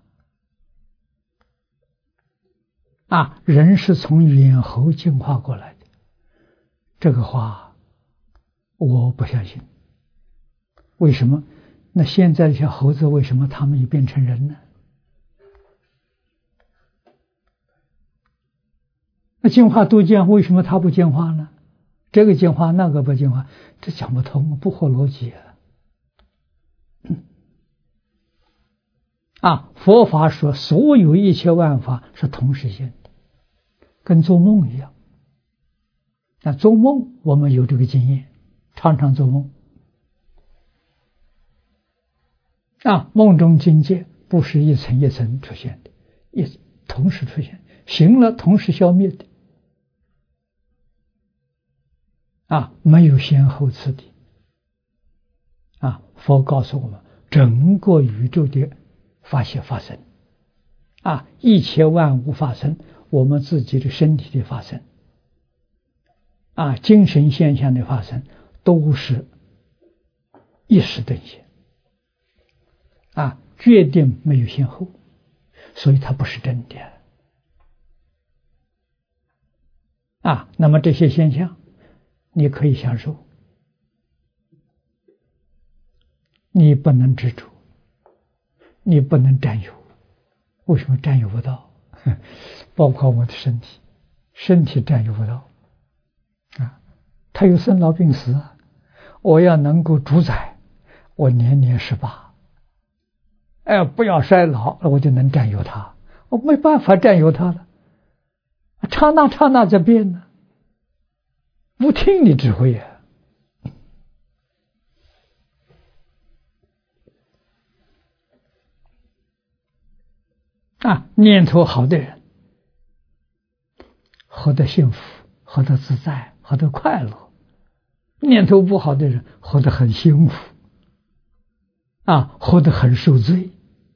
啊，人是从猿猴进化过来的，这个话我不相信。为什么？那现在的小猴子为什么他们也变成人呢？那进化都这样，为什么他不进化呢？这个进化，那个不进化，这讲不通，不合逻辑啊！嗯啊，佛法说所有一切万法是同时性的，跟做梦一样。那做梦我们有这个经验，常常做梦啊，梦中境界不是一层一层出现的，一同时出现，醒了同时消灭的啊，没有先后次第啊。佛告诉我们，整个宇宙的法界发生啊，一切万物发生，我们自己的身体的发生啊，精神现象的发生，都是一时顿现啊，决定没有先后，所以它不是真的啊。那么这些现象你可以享受，你不能执着，你不能占有。为什么占有不到？包括我的身体，身体占有不到啊，它有生老病死啊。我要能够主宰，我年年十八，哎，不要衰老，我就能占有它。我没办法占有它了，刹那刹那在变呢，不听你指挥啊。啊，念头好的人活得幸福，活得自在，活得快乐；念头不好的人活得很辛苦，啊，活得很受罪。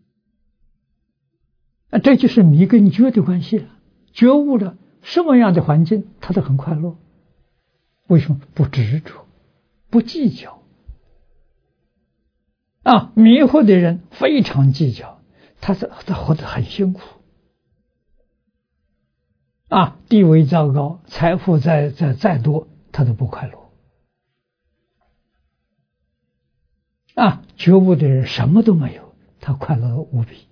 啊，这就是迷跟觉的关系了。觉悟了，什么样的环境他都很快乐。为什么？不执着，不计较。啊，迷惑的人非常计较，他是他活得很辛苦。啊，地位糟糕，财富再再再多，他都不快乐。啊，觉悟的人什么都没有，他快乐无比。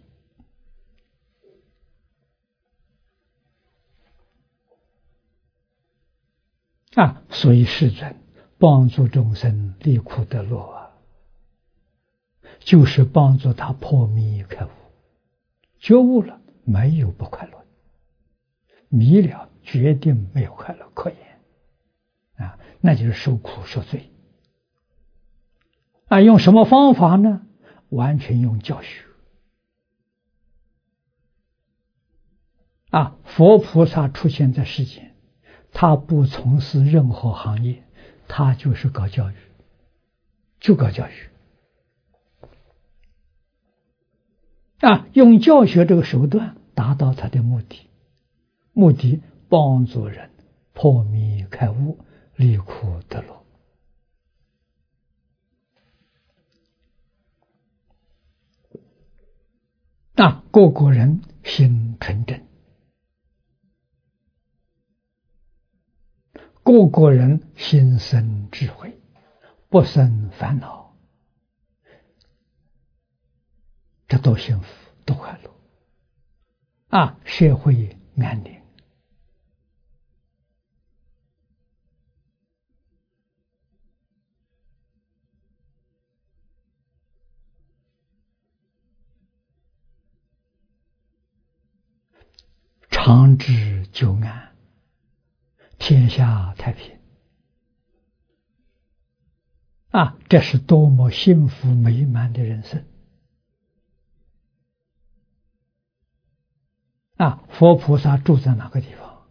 啊，所以世尊帮助众生离苦得乐啊，就是帮助他破迷开悟。觉悟了，没有不快乐；迷了，决定没有快乐可言。 那就是受苦受罪。啊，用什么方法呢？完全用教学。啊，佛菩萨出现在世间，他不从事任何行业，他就是搞教育，就搞教育。啊，用教学这个手段达到他的目的，目的帮助人破迷开悟，离苦得乐。啊，个个人心纯正，个个人心生智慧，不生烦恼，这多幸福，多快乐啊！社会安宁。长治久安，天下太平啊！这是多么幸福美满的人生啊！佛菩萨住在哪个地方？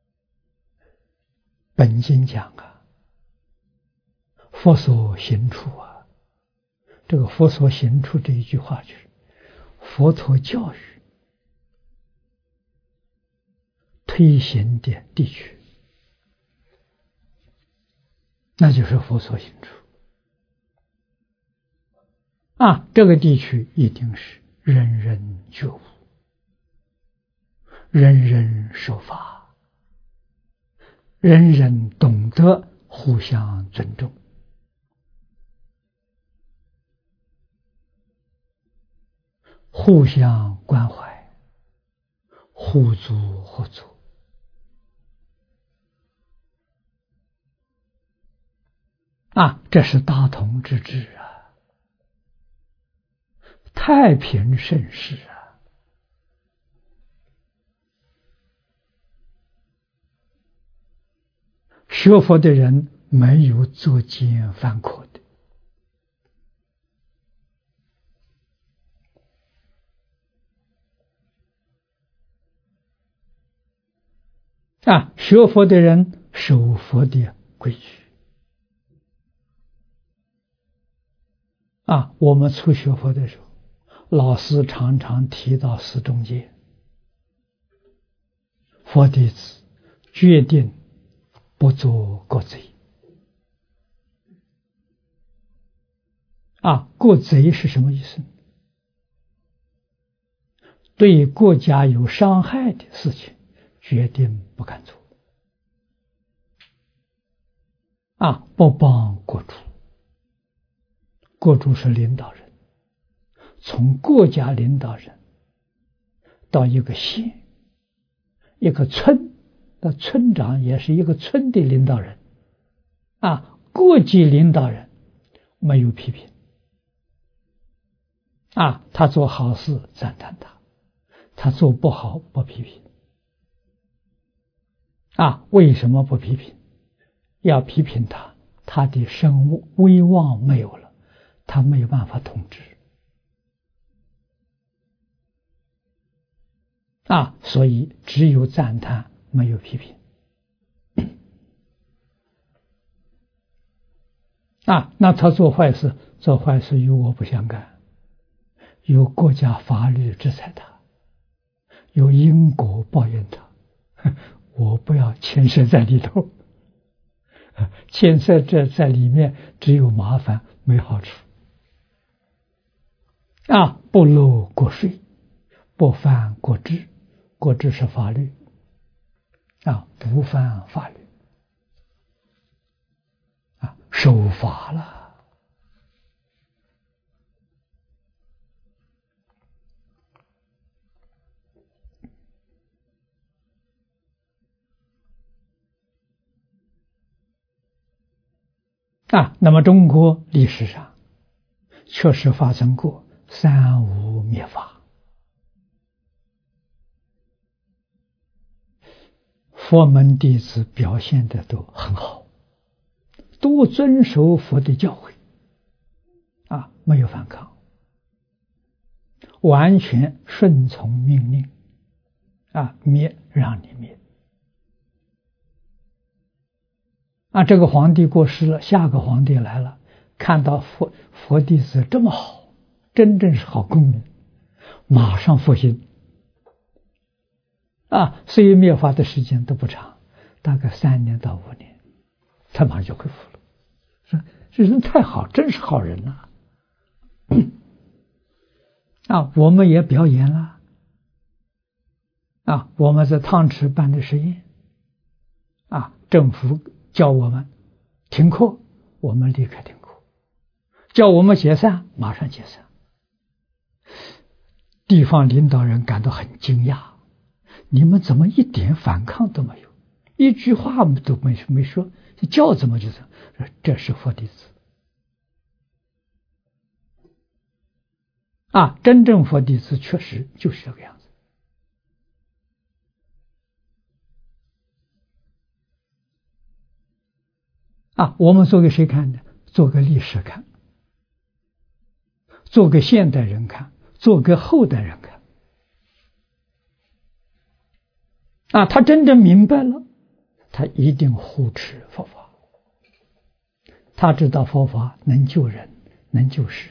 本经讲啊，佛所行处啊，这个佛所行处这一句话就是佛陀教育推行的地区，那就是佛所行处啊。这个地区一定是人人觉悟，人人守法，人人懂得互相尊重，互相关怀，互助合作啊，这是大同之治啊，太平盛世啊！学佛的人没有作奸犯科的啊，学佛的人守佛的规矩啊。我们初学佛的时候，老师常常提到四中戒，佛弟子决定不做国贼啊。国贼是什么意思？对国家有伤害的事情决定不敢做啊，不帮国主。国主是领导人，从国家领导人到一个县、一个村，那村长也是一个村的领导人啊。国级领导人没有批评啊，他做好事赞叹他，他做不好不批评啊。为什么不批评？要批评他，他的声威威望没有了，他没有办法统治啊，所以只有赞叹，没有批评啊。那他做坏事，做坏事与我不相干，有国家法律制裁他，有因果报应他，我不要牵涉在里头，牵涉这在里面只有麻烦没好处啊。不漏国税，不犯国制，国制是法律啊，不犯法律啊，守法了啊。那么中国历史上确实发生过三无灭法，佛门弟子表现的都很好都遵守佛的教诲，啊，没有反抗，完全顺从命令，啊，灭让你灭。啊，这个皇帝过世了，下个皇帝来了，看到佛佛弟子这么好，真正是好公民，马上复兴。啊，虽然灭法的时间都不长，大概三年到五年，他马上就恢复了。说这人太好，真是好人呐！啊，我们也表演了。啊，我们在汤池办的实验，啊，政府叫我们停课，我们立刻停课；叫我们解散，马上解散。地方领导人感到很惊讶，你们怎么一点反抗都没有，一句话都没没说，叫怎么就是这是佛弟子啊！真正佛弟子确实就是这个样子。啊，我们做给谁看的？做给历史看，做给现代人看，做给后代人看。啊，他真正明白了，他一定护持佛法。他知道佛法能救人，能救世。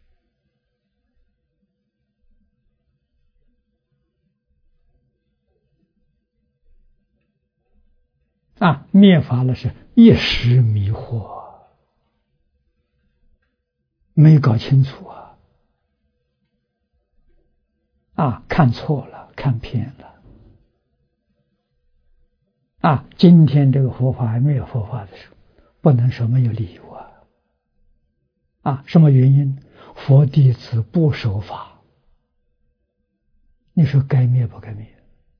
啊，灭法了是一时迷惑，没搞清楚啊，啊，看错了，看偏了，啊，今天这个佛法还没有佛法的时候，不能说没有理由啊，啊，什么原因？佛弟子不守法，你说该灭不该灭？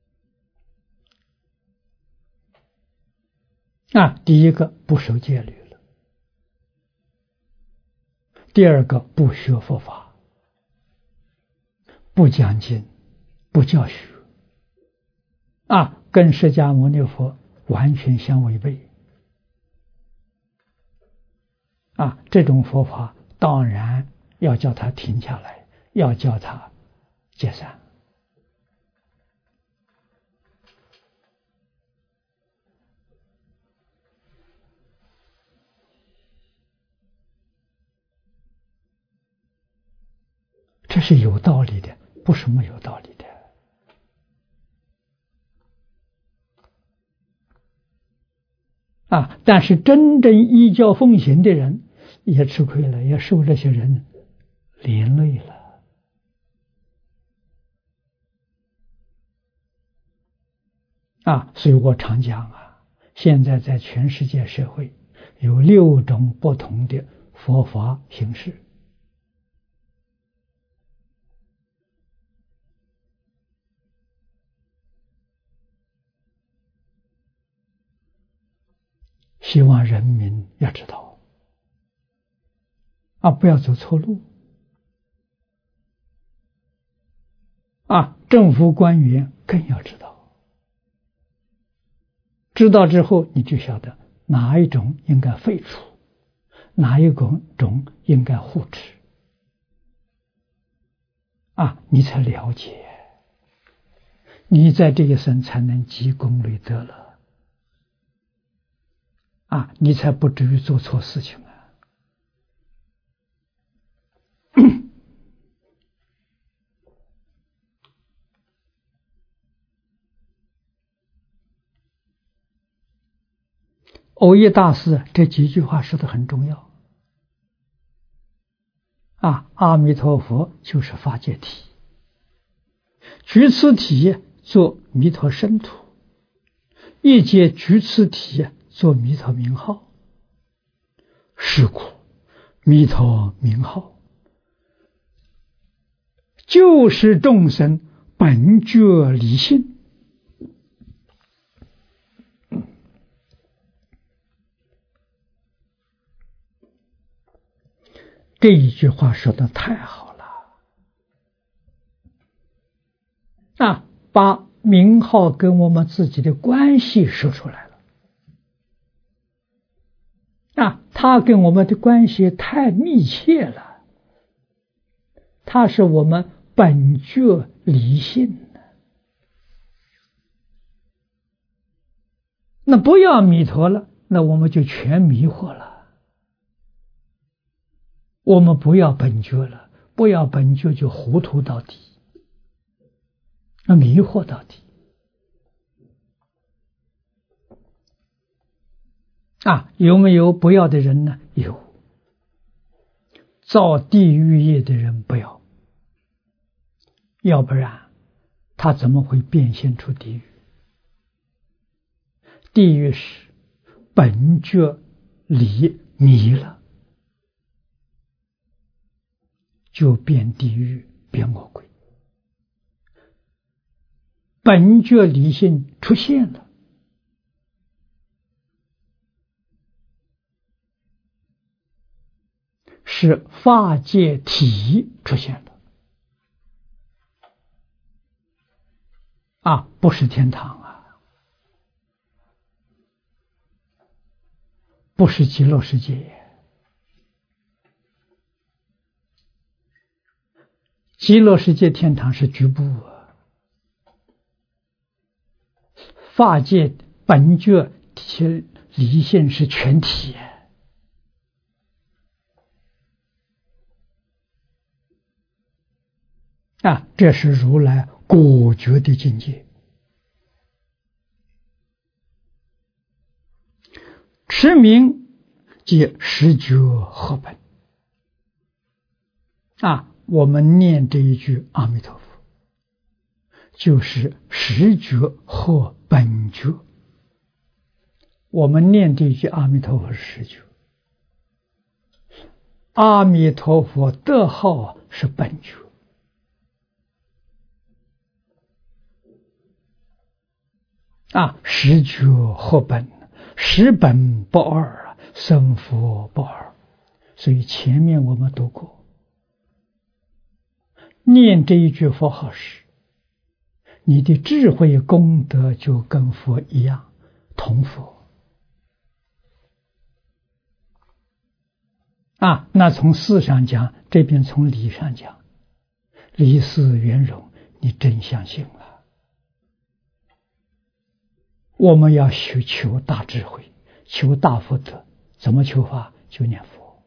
啊，第一个不守戒律了，第二个不学佛法，不讲经，不教学，啊，跟释迦牟尼佛完全相违背。啊，这种佛法当然要叫他停下来，要叫他解散。这是有道理的，不是没有道理的。啊！但是真正依教奉行的人也吃亏了，也受这些人连累了。啊！所以我常讲啊，现在在全世界社会有六种不同的佛法形式。希望人民要知道，啊，不要走错路。啊，政府官员更要知道，知道之后你就晓得哪一种应该废除，哪一种种应该护持，啊，你才了解，你在这一生才能积功累德了。啊，你才不至于做错事情啊！蕅益大师这几句话说的很重要。啊，阿弥陀佛就是法界体，举此体做弥陀身土，一切举此体做弥陀名号，是故弥陀名号就是众生本觉离性。这一句话说的太好了，啊，把名号跟我们自己的关系说出来了。啊， 他跟我们的关系太密切了，他是我们本觉离性的。那不要弥陀了，那我们就全迷惑了。我们不要本觉了，不要本觉就糊涂到底，那迷惑到底。啊，有没有不要的人呢？有。造地狱业的人不要，要不然他怎么会变现出地狱？地狱是本觉离迷了，就变地狱，变恶鬼。本觉离性出现了，是法界体出现了，啊，不是天堂啊，不是极乐世界。极乐世界、天堂是局部啊，法界本觉离性是全体。啊，这是如来果觉的境界。持名即十觉合本。啊，我们念这一句阿弥陀佛，就是十觉合本觉。我们念这一句阿弥陀佛是十觉，阿弥陀佛德号是本觉。啊，十觉合本，十本不二，生佛不二。所以前面我们读过，念这一句佛号时，你的智慧功德就跟佛一样，同佛。啊，那从事上讲，这边从理上讲，离事圆融，你真相信了。我们要求求大智慧，求大福德，怎么求法？就念佛。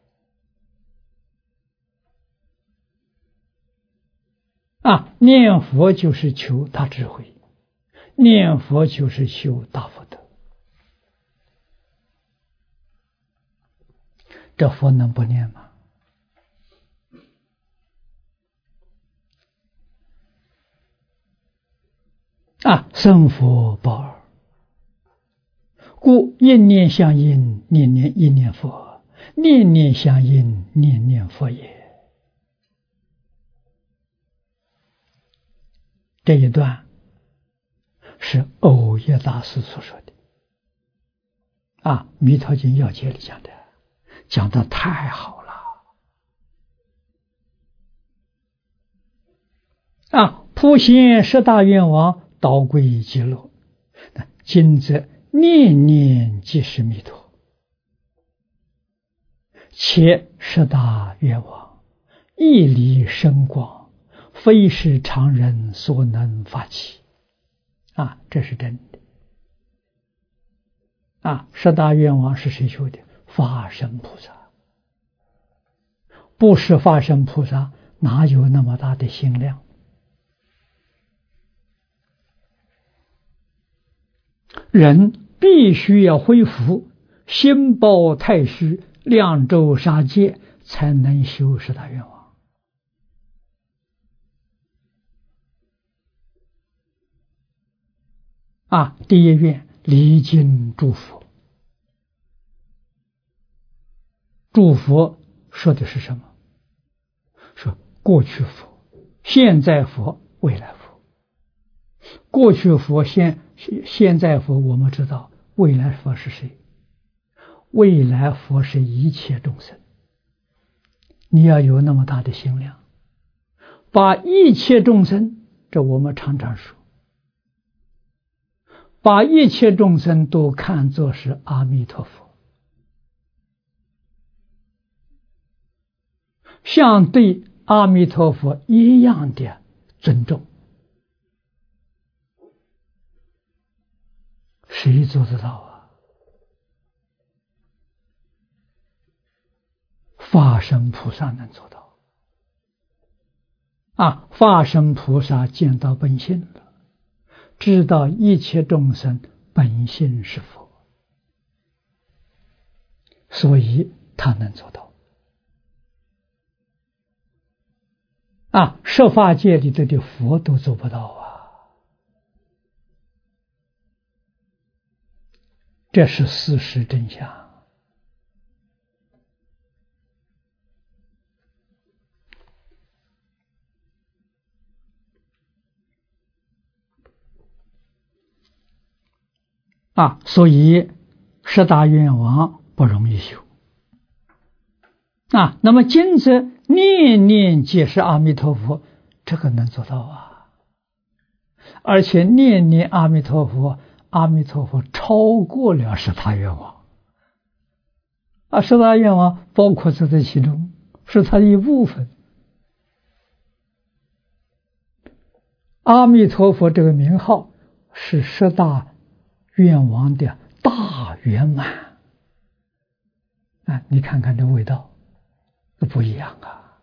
啊，念佛就是求大智慧，念佛就是修大福德。这佛能不念吗？啊，生佛不二。故念念相应，念念一念佛；念念相应，念念佛也。这一段是藕益大师所说的，啊，《弥陀经要解》里讲的，讲得太好了。啊，普贤十大愿王，导归极乐。今则念念即是弥陀，且十大愿望义理深广，非是常人所能发起。啊，这是真的。啊，十大愿望是谁修的？法身菩萨。不是法身菩萨，哪有那么大的心量？人必须要恢复心包太虚，量周杀戒，才能修十大愿望。啊，第一愿离经诸佛。诸佛说的是什么？说过去佛、现在佛、未来佛。过去佛、现现在佛我们知道，未来佛是谁？未来佛是一切众生。你要有那么大的心量，把一切众生，这我们常常说，把一切众生都看作是阿弥陀佛。 像对阿弥陀佛一样的尊重，谁做得到啊？法身菩萨能做到啊！法身菩萨见到本性了，知道一切众生本性是佛，所以他能做到啊！十法界里头的佛都做不到啊！这是事实真相。啊，所以十大愿望不容易修啊。那么今则念念皆是阿弥陀佛，这个能做到啊。而且念念阿弥陀佛，阿弥陀佛超过了十大愿望啊，十大愿望包括这在其中，是它的一部分。阿弥陀佛这个名号是十大愿望的大圆满啊！你看看这味道不一样啊！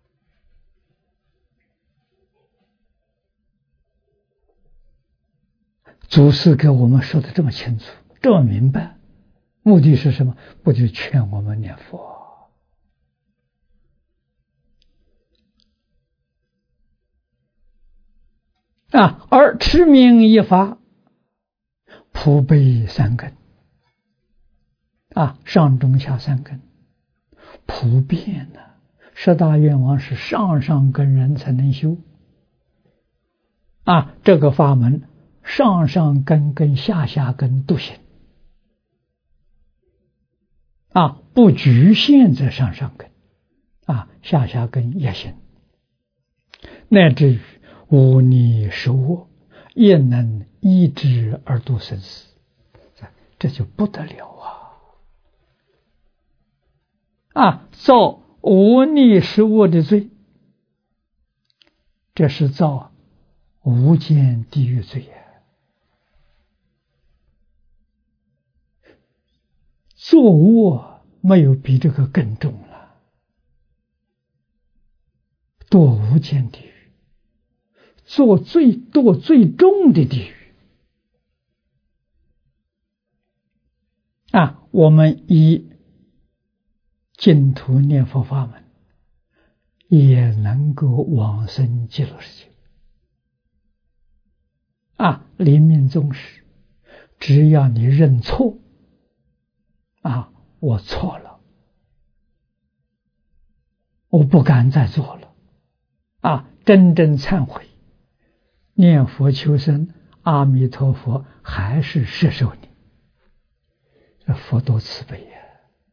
祖师给我们说的这么清楚，这么明白，目的是什么？不就劝我们念佛啊？而持名一法，普被三根啊，上中下三根普遍的。十大愿望是上上根人才能修啊，这个法门上上根跟下下根都行啊，不局限在上上根啊，下下根也行，乃至于无逆十恶也能依之而度生死，这就不得了啊！啊，造无逆十恶的罪，这是造无间地狱罪呀！做恶没有比这个更重了，堕无间地狱，做最堕最重的地狱啊！我们以净土念佛法门也能够往生极乐世界啊！临命终时，只要你认错啊，我错了，我不敢再做了啊！真正忏悔，念佛求生，阿弥陀佛还是摄受你，这佛多慈悲呀！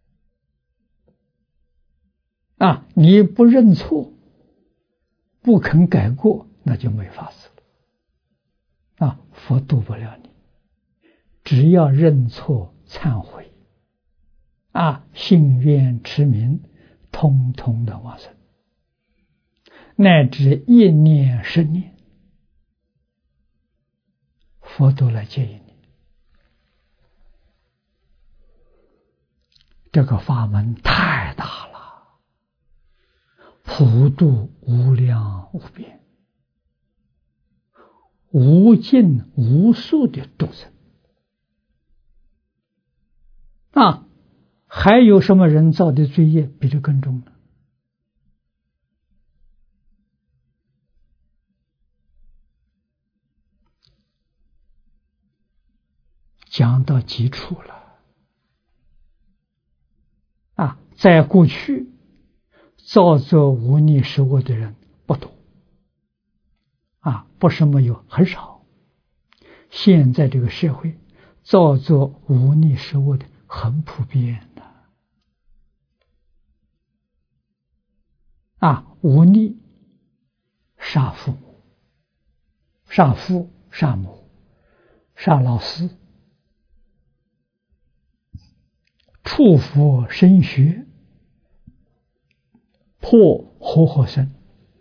啊，你不认错，不肯改过，那就没法子了啊！佛渡不了你，只要认错忏悔啊，信愿持名，通通的往生，乃至一念十念，佛都来接引你。这个法门太大了，普度无量无边，无尽无数的众生啊！还有什么人造的罪业比这更重呢？讲到基础了啊！在过去造作无逆十恶的人不多啊，不是没有，很少。现在这个社会造作无逆十恶的很普遍的啊，无逆杀父母、杀父、杀母、杀老师、触佛生学、 破活活生。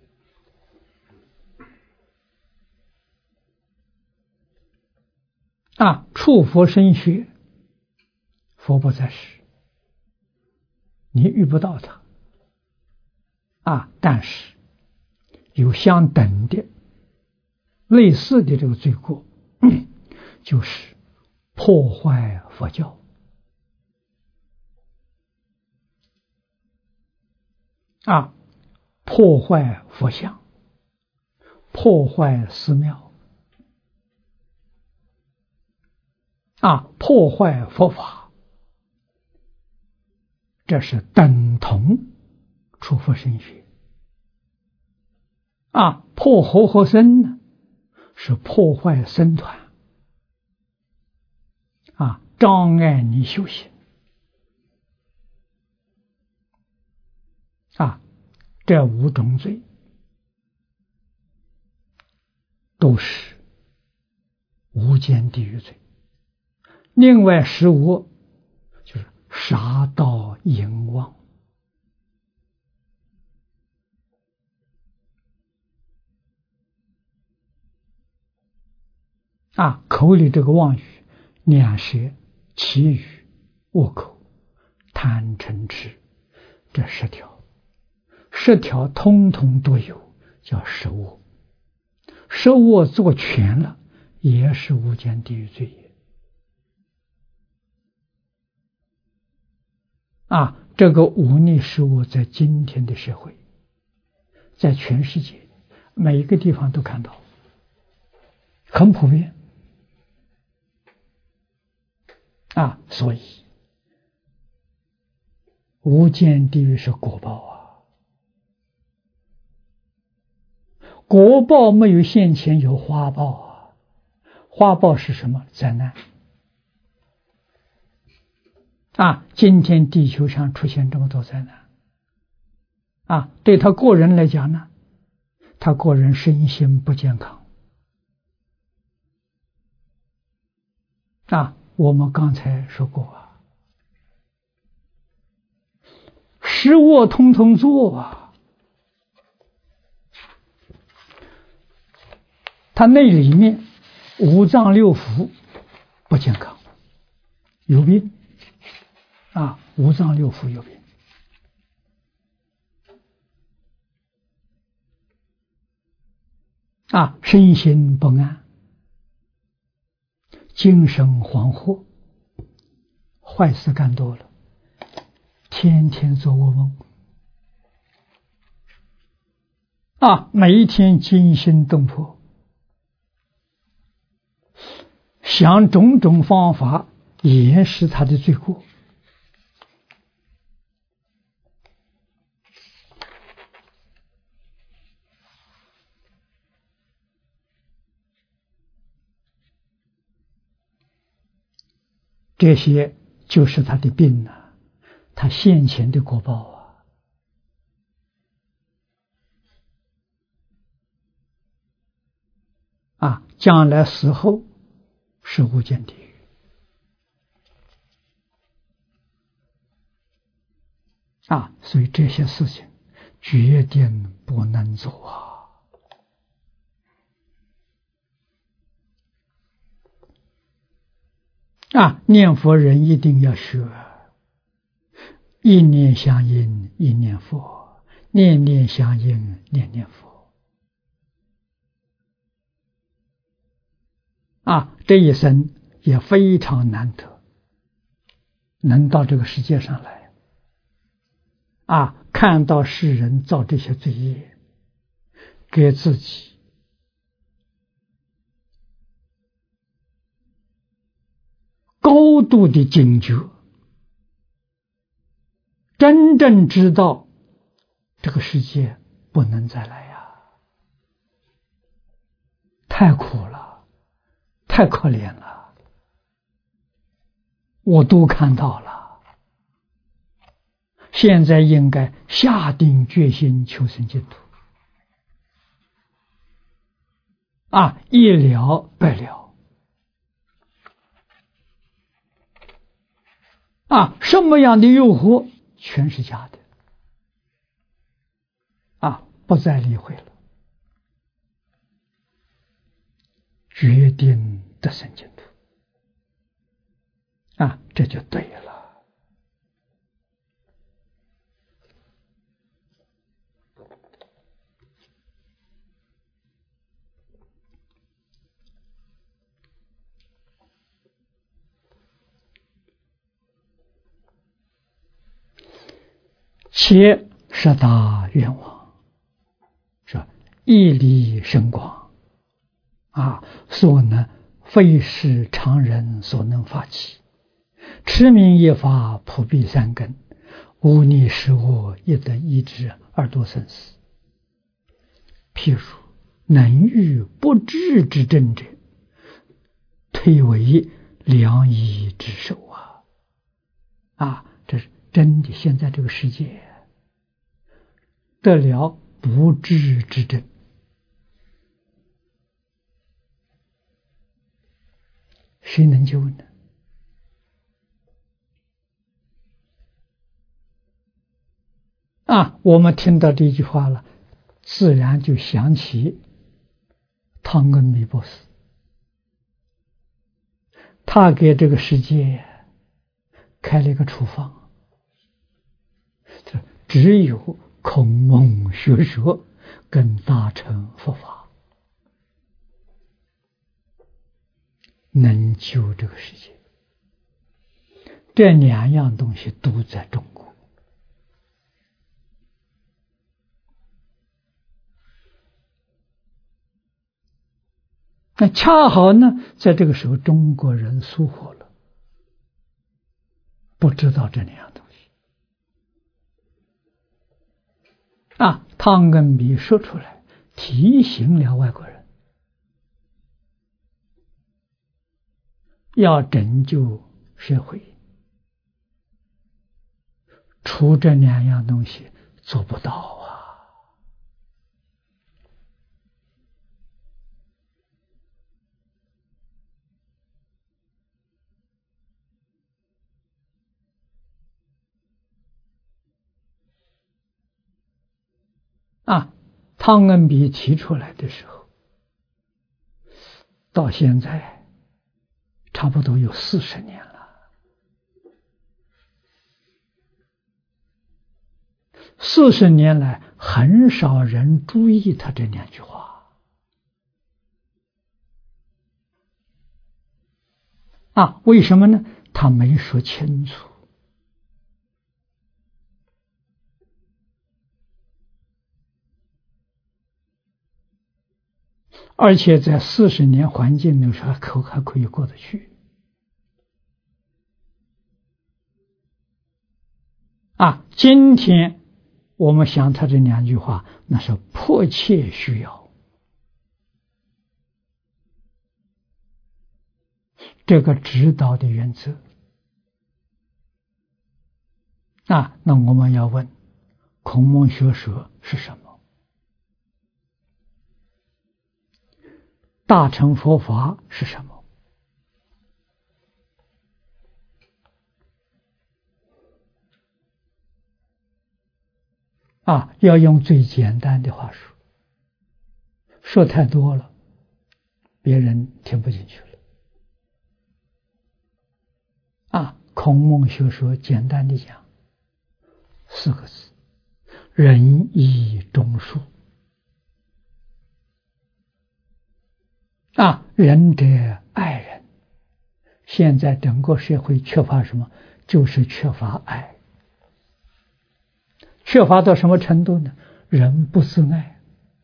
啊，触佛身学，佛不在世，你遇不到他。啊，但是有相等的、类似的这个罪过，就是破坏佛教。啊，破坏佛像，破坏寺庙，啊，破坏佛法，这是等同触佛身学。啊，破活活僧呢，是破坏僧团，啊，障碍你修行。啊，这五种罪都是无间地狱罪。另外十五就是杀盗淫妄。啊，口里这个妄语、两舌、绮语、恶口、贪嗔痴，这十条，十条通通都有，叫十恶。十恶做全了，也是无间地狱罪业。啊，这个忤逆十恶在今天的社会，在全世界每一个地方都看到，很普遍。啊，所以无间地狱是果报啊，果报没有现前，有花报啊。花报是什么？灾难。啊，今天地球上出现这么多灾难，啊，对他个人来讲呢，他个人身心不健康。啊，我们刚才说过啊，十恶通通做啊，他那里面五脏六腑不健康，有病啊，五脏六腑有病。啊，身心不安，精神恍惚，坏事干多了，天天做噩梦。啊，每一天惊心动魄，想种种方法掩饰他的罪过。这些就是他的病啊，他现前的果报啊。啊，将来死后是无间地狱。啊，所以这些事情决定不能做啊。啊，念佛人一定要学，一念相应一念佛，念念相应念念佛。啊，这一生也非常难得，能到这个世界上来，啊，看到世人造这些罪业，给自己高度的警觉，真正知道这个世界不能再来呀，太苦了，太可怜了，我都看到了。现在应该下定决心求生净土，啊，一了百了。啊，什么样的诱惑全是假的， 不再理会了，决定得生净土啊，这就对了。且十大愿望，说一力深广啊，所能非是常人所能发起。持名一法，普庇三根，无逆实我，亦得一知而度生死。譬如能遇不智之正者，推为良医之首啊！啊，这是真的。现在这个世界得了不智之症，谁能救呢？啊，我们听到这句话了，自然就想起汤根比博士，他给这个世界开了一个处方，只有孔孟学说跟大乘佛法能救这个世界，这两样东西都在中国。那恰好呢，在这个时候中国人疏忽了，不知道这两样东西啊。汤根比说出来，提醒了外国人，要拯救社会，除这两样东西做不到啊。啊，汤恩比提出来的时候，到现在差不多有四十年了。四十年来，很少人注意他这两句话啊？为什么呢？他没说清楚。而且在四十年环境的时候，可还可以过得去啊！今天我们想他这两句话，那是迫切需要。这个指导的原则啊，那我们要问：孔孟学说是什么？大乘佛法是什么？啊，要用最简单的话说，说太多了，别人听不进去了。啊，孔孟学说简单的讲，四个字：仁义忠恕。啊，仁者爱人。现在整个社会缺乏什么？就是缺乏爱。缺乏到什么程度呢？人不自爱，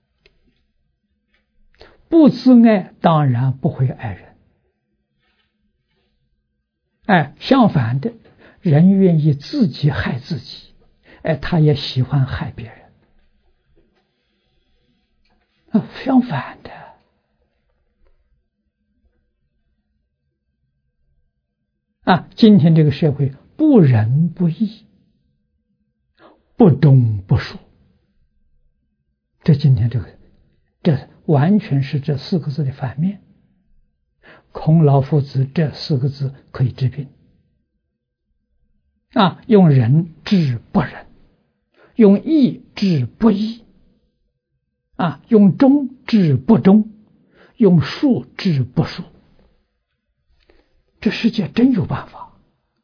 不自爱当然不会爱人。哎，相反的，人愿意自己害自己，哎，他也喜欢害别人。啊，相反的。啊，今天这个社会不仁不义，不忠不恕，这今天这个，这完全是这四个字的反面。孔老夫子这四个字可以治病啊，用仁治不仁，用义治不义啊，用中治不中，用术治不术，这世界真有办法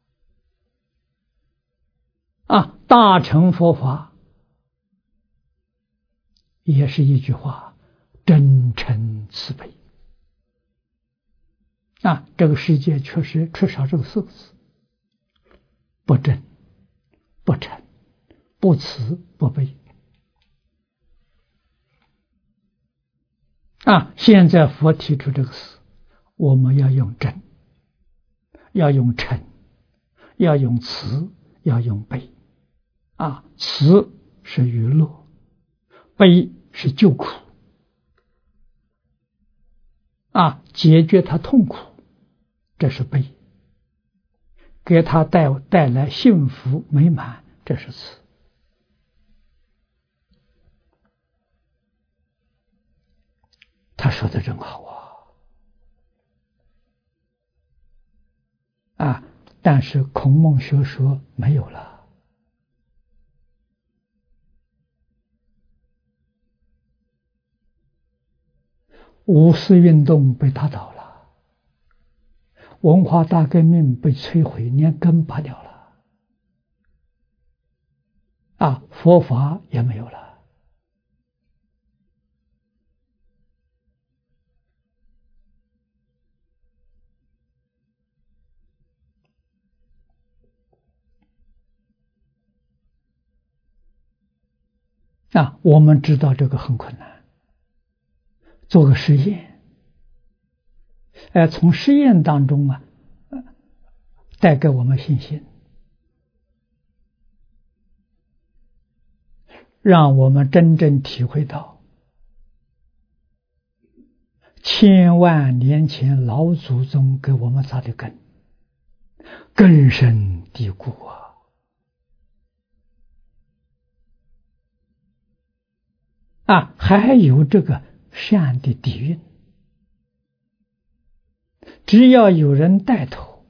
啊！大乘佛法也是一句话：真诚慈悲啊！这个世界确实缺少这个四个字，不真、不诚、不慈、不悲啊！现在佛提出这个事，我们要用真，要用诚，要用慈，要用悲啊！慈是娱乐，悲是救苦啊，解决他痛苦，这是悲；给他带带来幸福美满，这是慈。他说的真好啊！啊，但是孔孟学说没有了，五四运动被打倒了，文化大革命被摧毁，连根拔掉了，啊，佛法也没有了。啊，我们知道这个很困难，做个实验，哎，从实验当中啊，带给我们信心，让我们真正体会到千万年前老祖宗给我们扎的根，根深蒂固啊！啊，还有这个善的底蕴，只要有人带头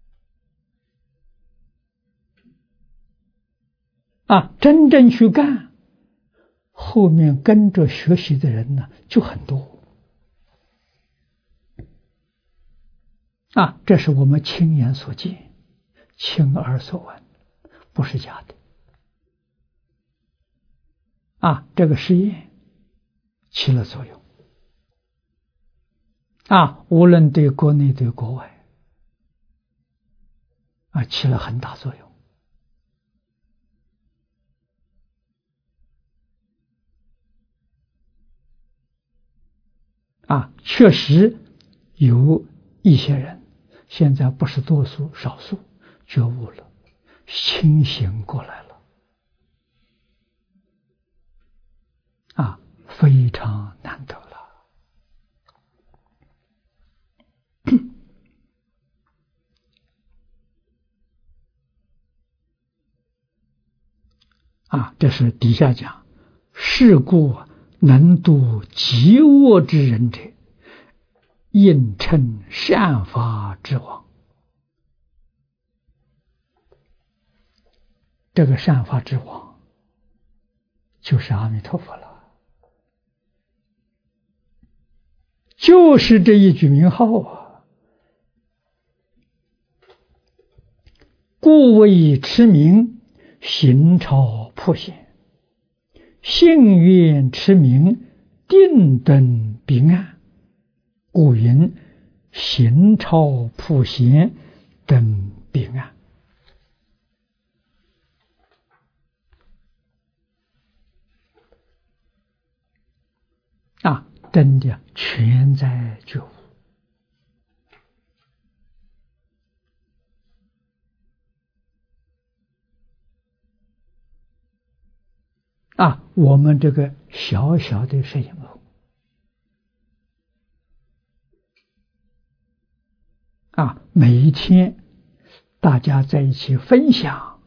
啊，真正去干，后面跟着学习的人呢就很多啊，这是我们亲眼所见，亲耳所闻，不是假的啊。这个实验起了作用啊，无论对国内对国外啊，起了很大作用啊。确实有一些人，现在不是多数，少数觉悟了，清醒过来了啊，非常难得了啊。这是底下讲，是故能度极恶之人者，应称善法之王。这个善法之王就是阿弥陀佛了，就是这一句名号啊。故为持名，行超普显，信愿持名，定等彼岸。故云行超普显，等彼岸。啊，真的全在觉悟啊！我们这个小小的摄影楼啊，每一天大家在一起分享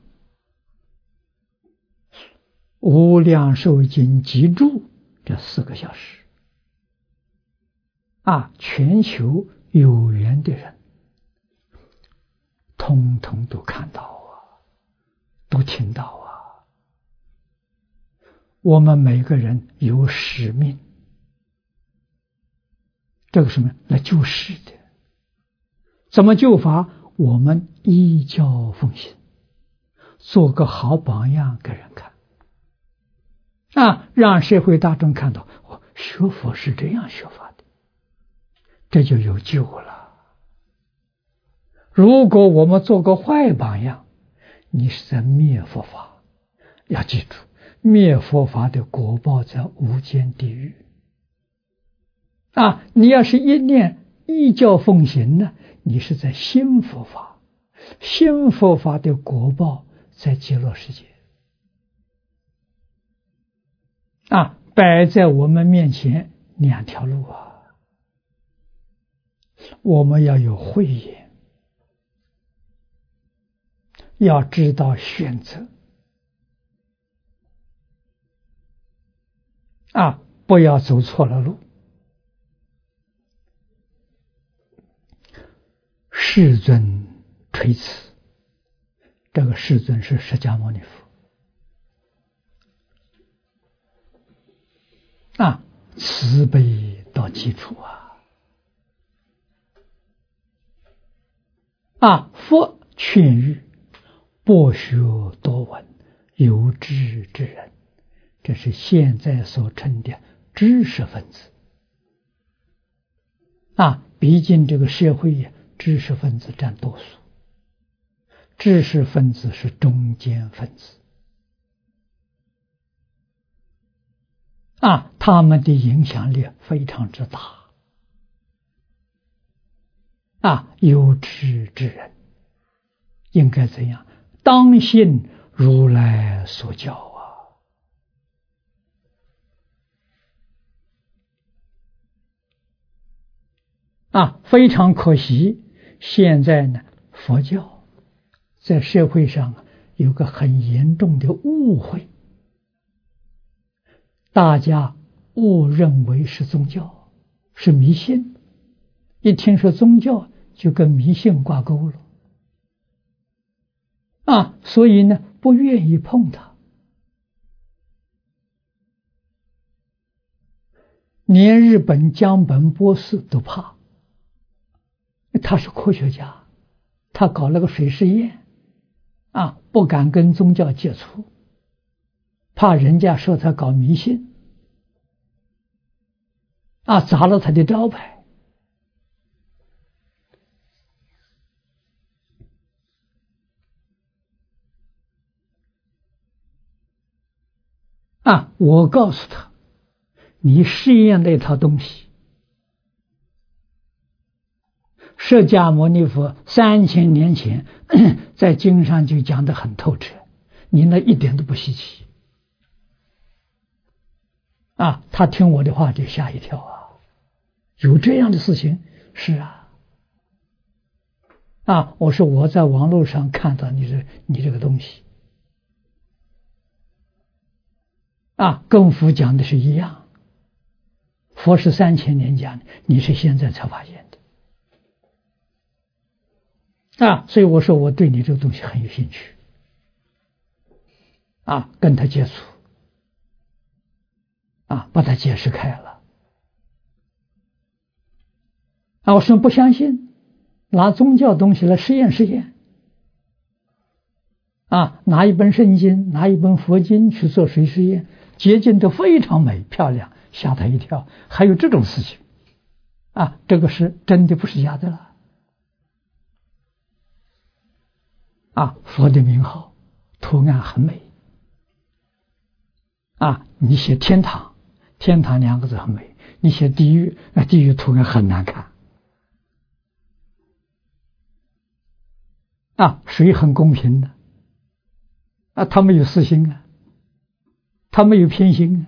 无量寿经集注这四个小时啊，全球有缘的人通通都看到啊，都听到啊。 我们每个人有使命，这个什么来救世的？怎么救法？我们依教奉行，做个好榜样给人看啊，让社会大众看到，哦，学佛是这样学法的，这就有救了。如果我们做个坏榜样，你是在灭佛法。要记住，灭佛法的果报在无间地狱啊！你要是一念依教奉行呢，你是在新佛法，新佛法的果报在极乐世界啊！摆在我们面前两条路啊，我们要有慧眼，要知道选择啊，不要走错了路。世尊垂慈，这个世尊是释迦牟尼佛啊，慈悲到基础啊啊！佛劝喻博学多闻有知之人，这是现在所称的知识分子啊！毕竟这个社会呀，知识分子占多数，知识分子是中间分子啊，他们的影响力非常之大啊！有知之人应该怎样？当信如来所教啊！啊，非常可惜，现在呢，佛教在社会上有个很严重的误会，大家误认为是宗教，是迷信，一听说宗教就跟迷信挂钩了啊，所以呢，不愿意碰它。连日本江本博士都怕，他是科学家，他搞了个水试验啊，不敢跟宗教接触，怕人家说他搞迷信啊，砸了他的招牌啊。我告诉他，你试验那套东西，释迦牟尼佛三千年前在经上就讲得很透彻，你那一点都不稀奇啊。他听我的话就吓一跳啊，有这样的事情？是啊，啊，我说我在网络上看到你这你这个东西啊，跟佛讲的是一样，佛是三千年讲的，你是现在才发现的啊，所以我说我对你这个东西很有兴趣啊，跟他接触啊，把他解释开了啊。我说不相信，拿宗教东西来实验实验啊，拿一本圣经，拿一本佛经去做水实验，结晶都非常美漂亮，吓他一跳，还有这种事情啊，这个是真的，不是假的了啊。佛的名号图案很美啊，你写天堂，天堂两个字很美，你写地狱，那地狱图案很难看啊。谁很公平的啊？他没有私心啊，他没有偏心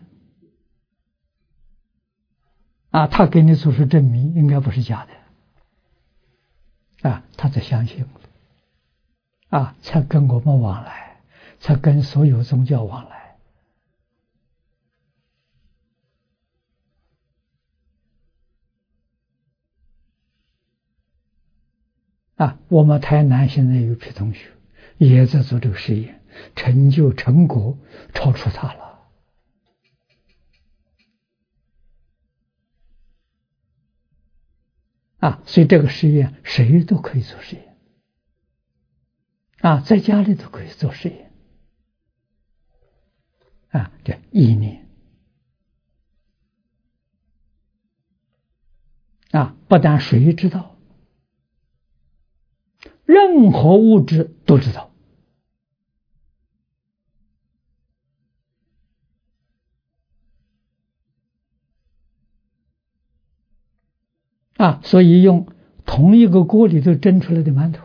啊，啊，他给你做出证明，应该不是假的啊，他才相信啊，才跟我们往来，才跟所有宗教往来啊。我们台南现在有批同学也在做这个实验，成就成果超出他了啊，所以这个实验谁都可以做实验啊，在家里都可以做实验啊，这意念啊，不但水知道，任何物质都知道啊，所以用同一个锅里头蒸出来的馒头，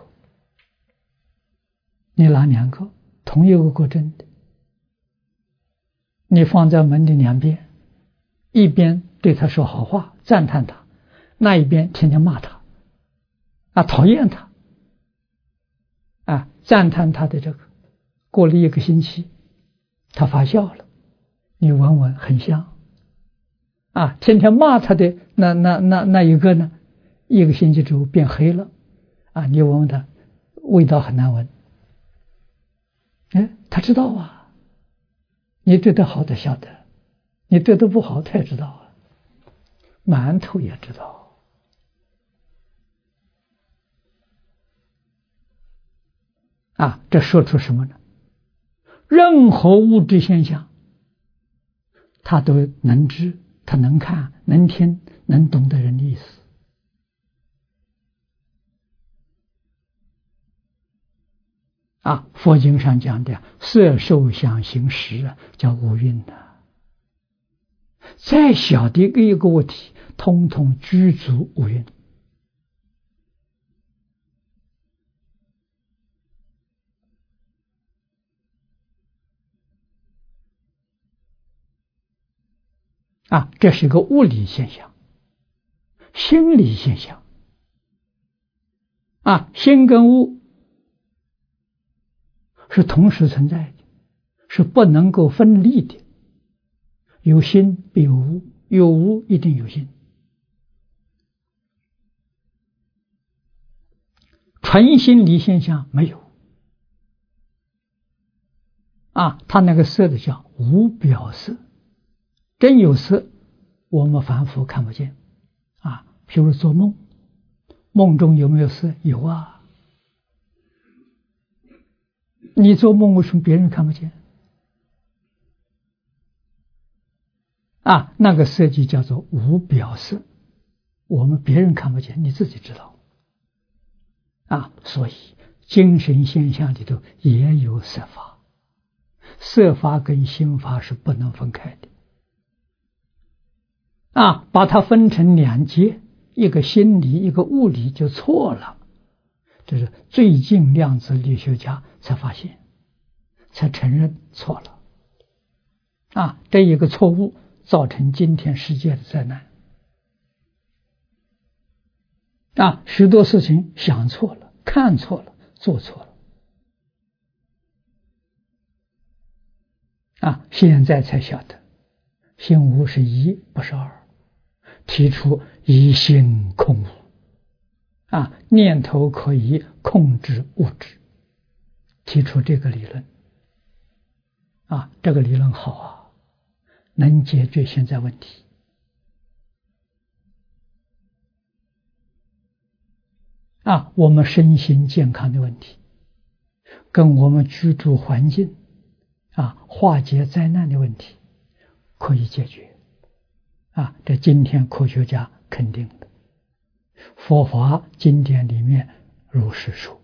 你拿两个同一个锅蒸的，你放在门的两边，一边对他说好话赞叹他，那一边天天骂他啊，讨厌他啊，赞叹他的这个，过了一个星期他发酵了，你闻闻很香啊，天天骂他的那那那那一个呢，一个星期之后变黑了啊，你闻闻它味道很难闻，哎，他知道啊，你对他好他晓得，你对他不好他也知道啊，馒头也知道啊，这说出什么呢？任何物质现象他都能知，他能看能听能懂得人的意思啊，佛经上讲的色受想行识啊，叫五蕴的，再小的一个一个物体通通具足五蕴啊，这是一个物理现象。心理现象啊，心跟物是同时存在的，是不能够分离的，有心必有物，有物一定有心。纯心理现象没有啊，它那个色的叫无表色，真有色我们凡夫看不见啊。譬如做梦，梦中有没有色？有啊。你做梦为什么别人看不见啊？那个色就叫做无表色，我们别人看不见，你自己知道啊。所以精神现象里头也有色法，色法跟心法是不能分开的啊，把它分成两截，一个心理一个物理就错了。这是最近量子力学家才发现，才承认错了啊，这一个错误造成今天世界的灾难啊，许多事情想错了，看错了，做错了啊，现在才晓得心无是一不是二，提出一心空无啊，念头可以控制物质，提出这个理论啊，这个理论好啊，能解决现在问题啊，我们身心健康的问题，跟我们居住环境啊，化解灾难的问题可以解决啊，这今天科学家肯定的，佛法经典里面如是说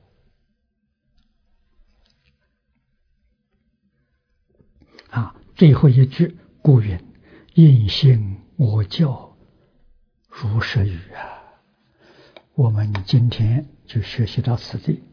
啊。最后一句，故云应心我教如是语啊。我们今天就学习到此地。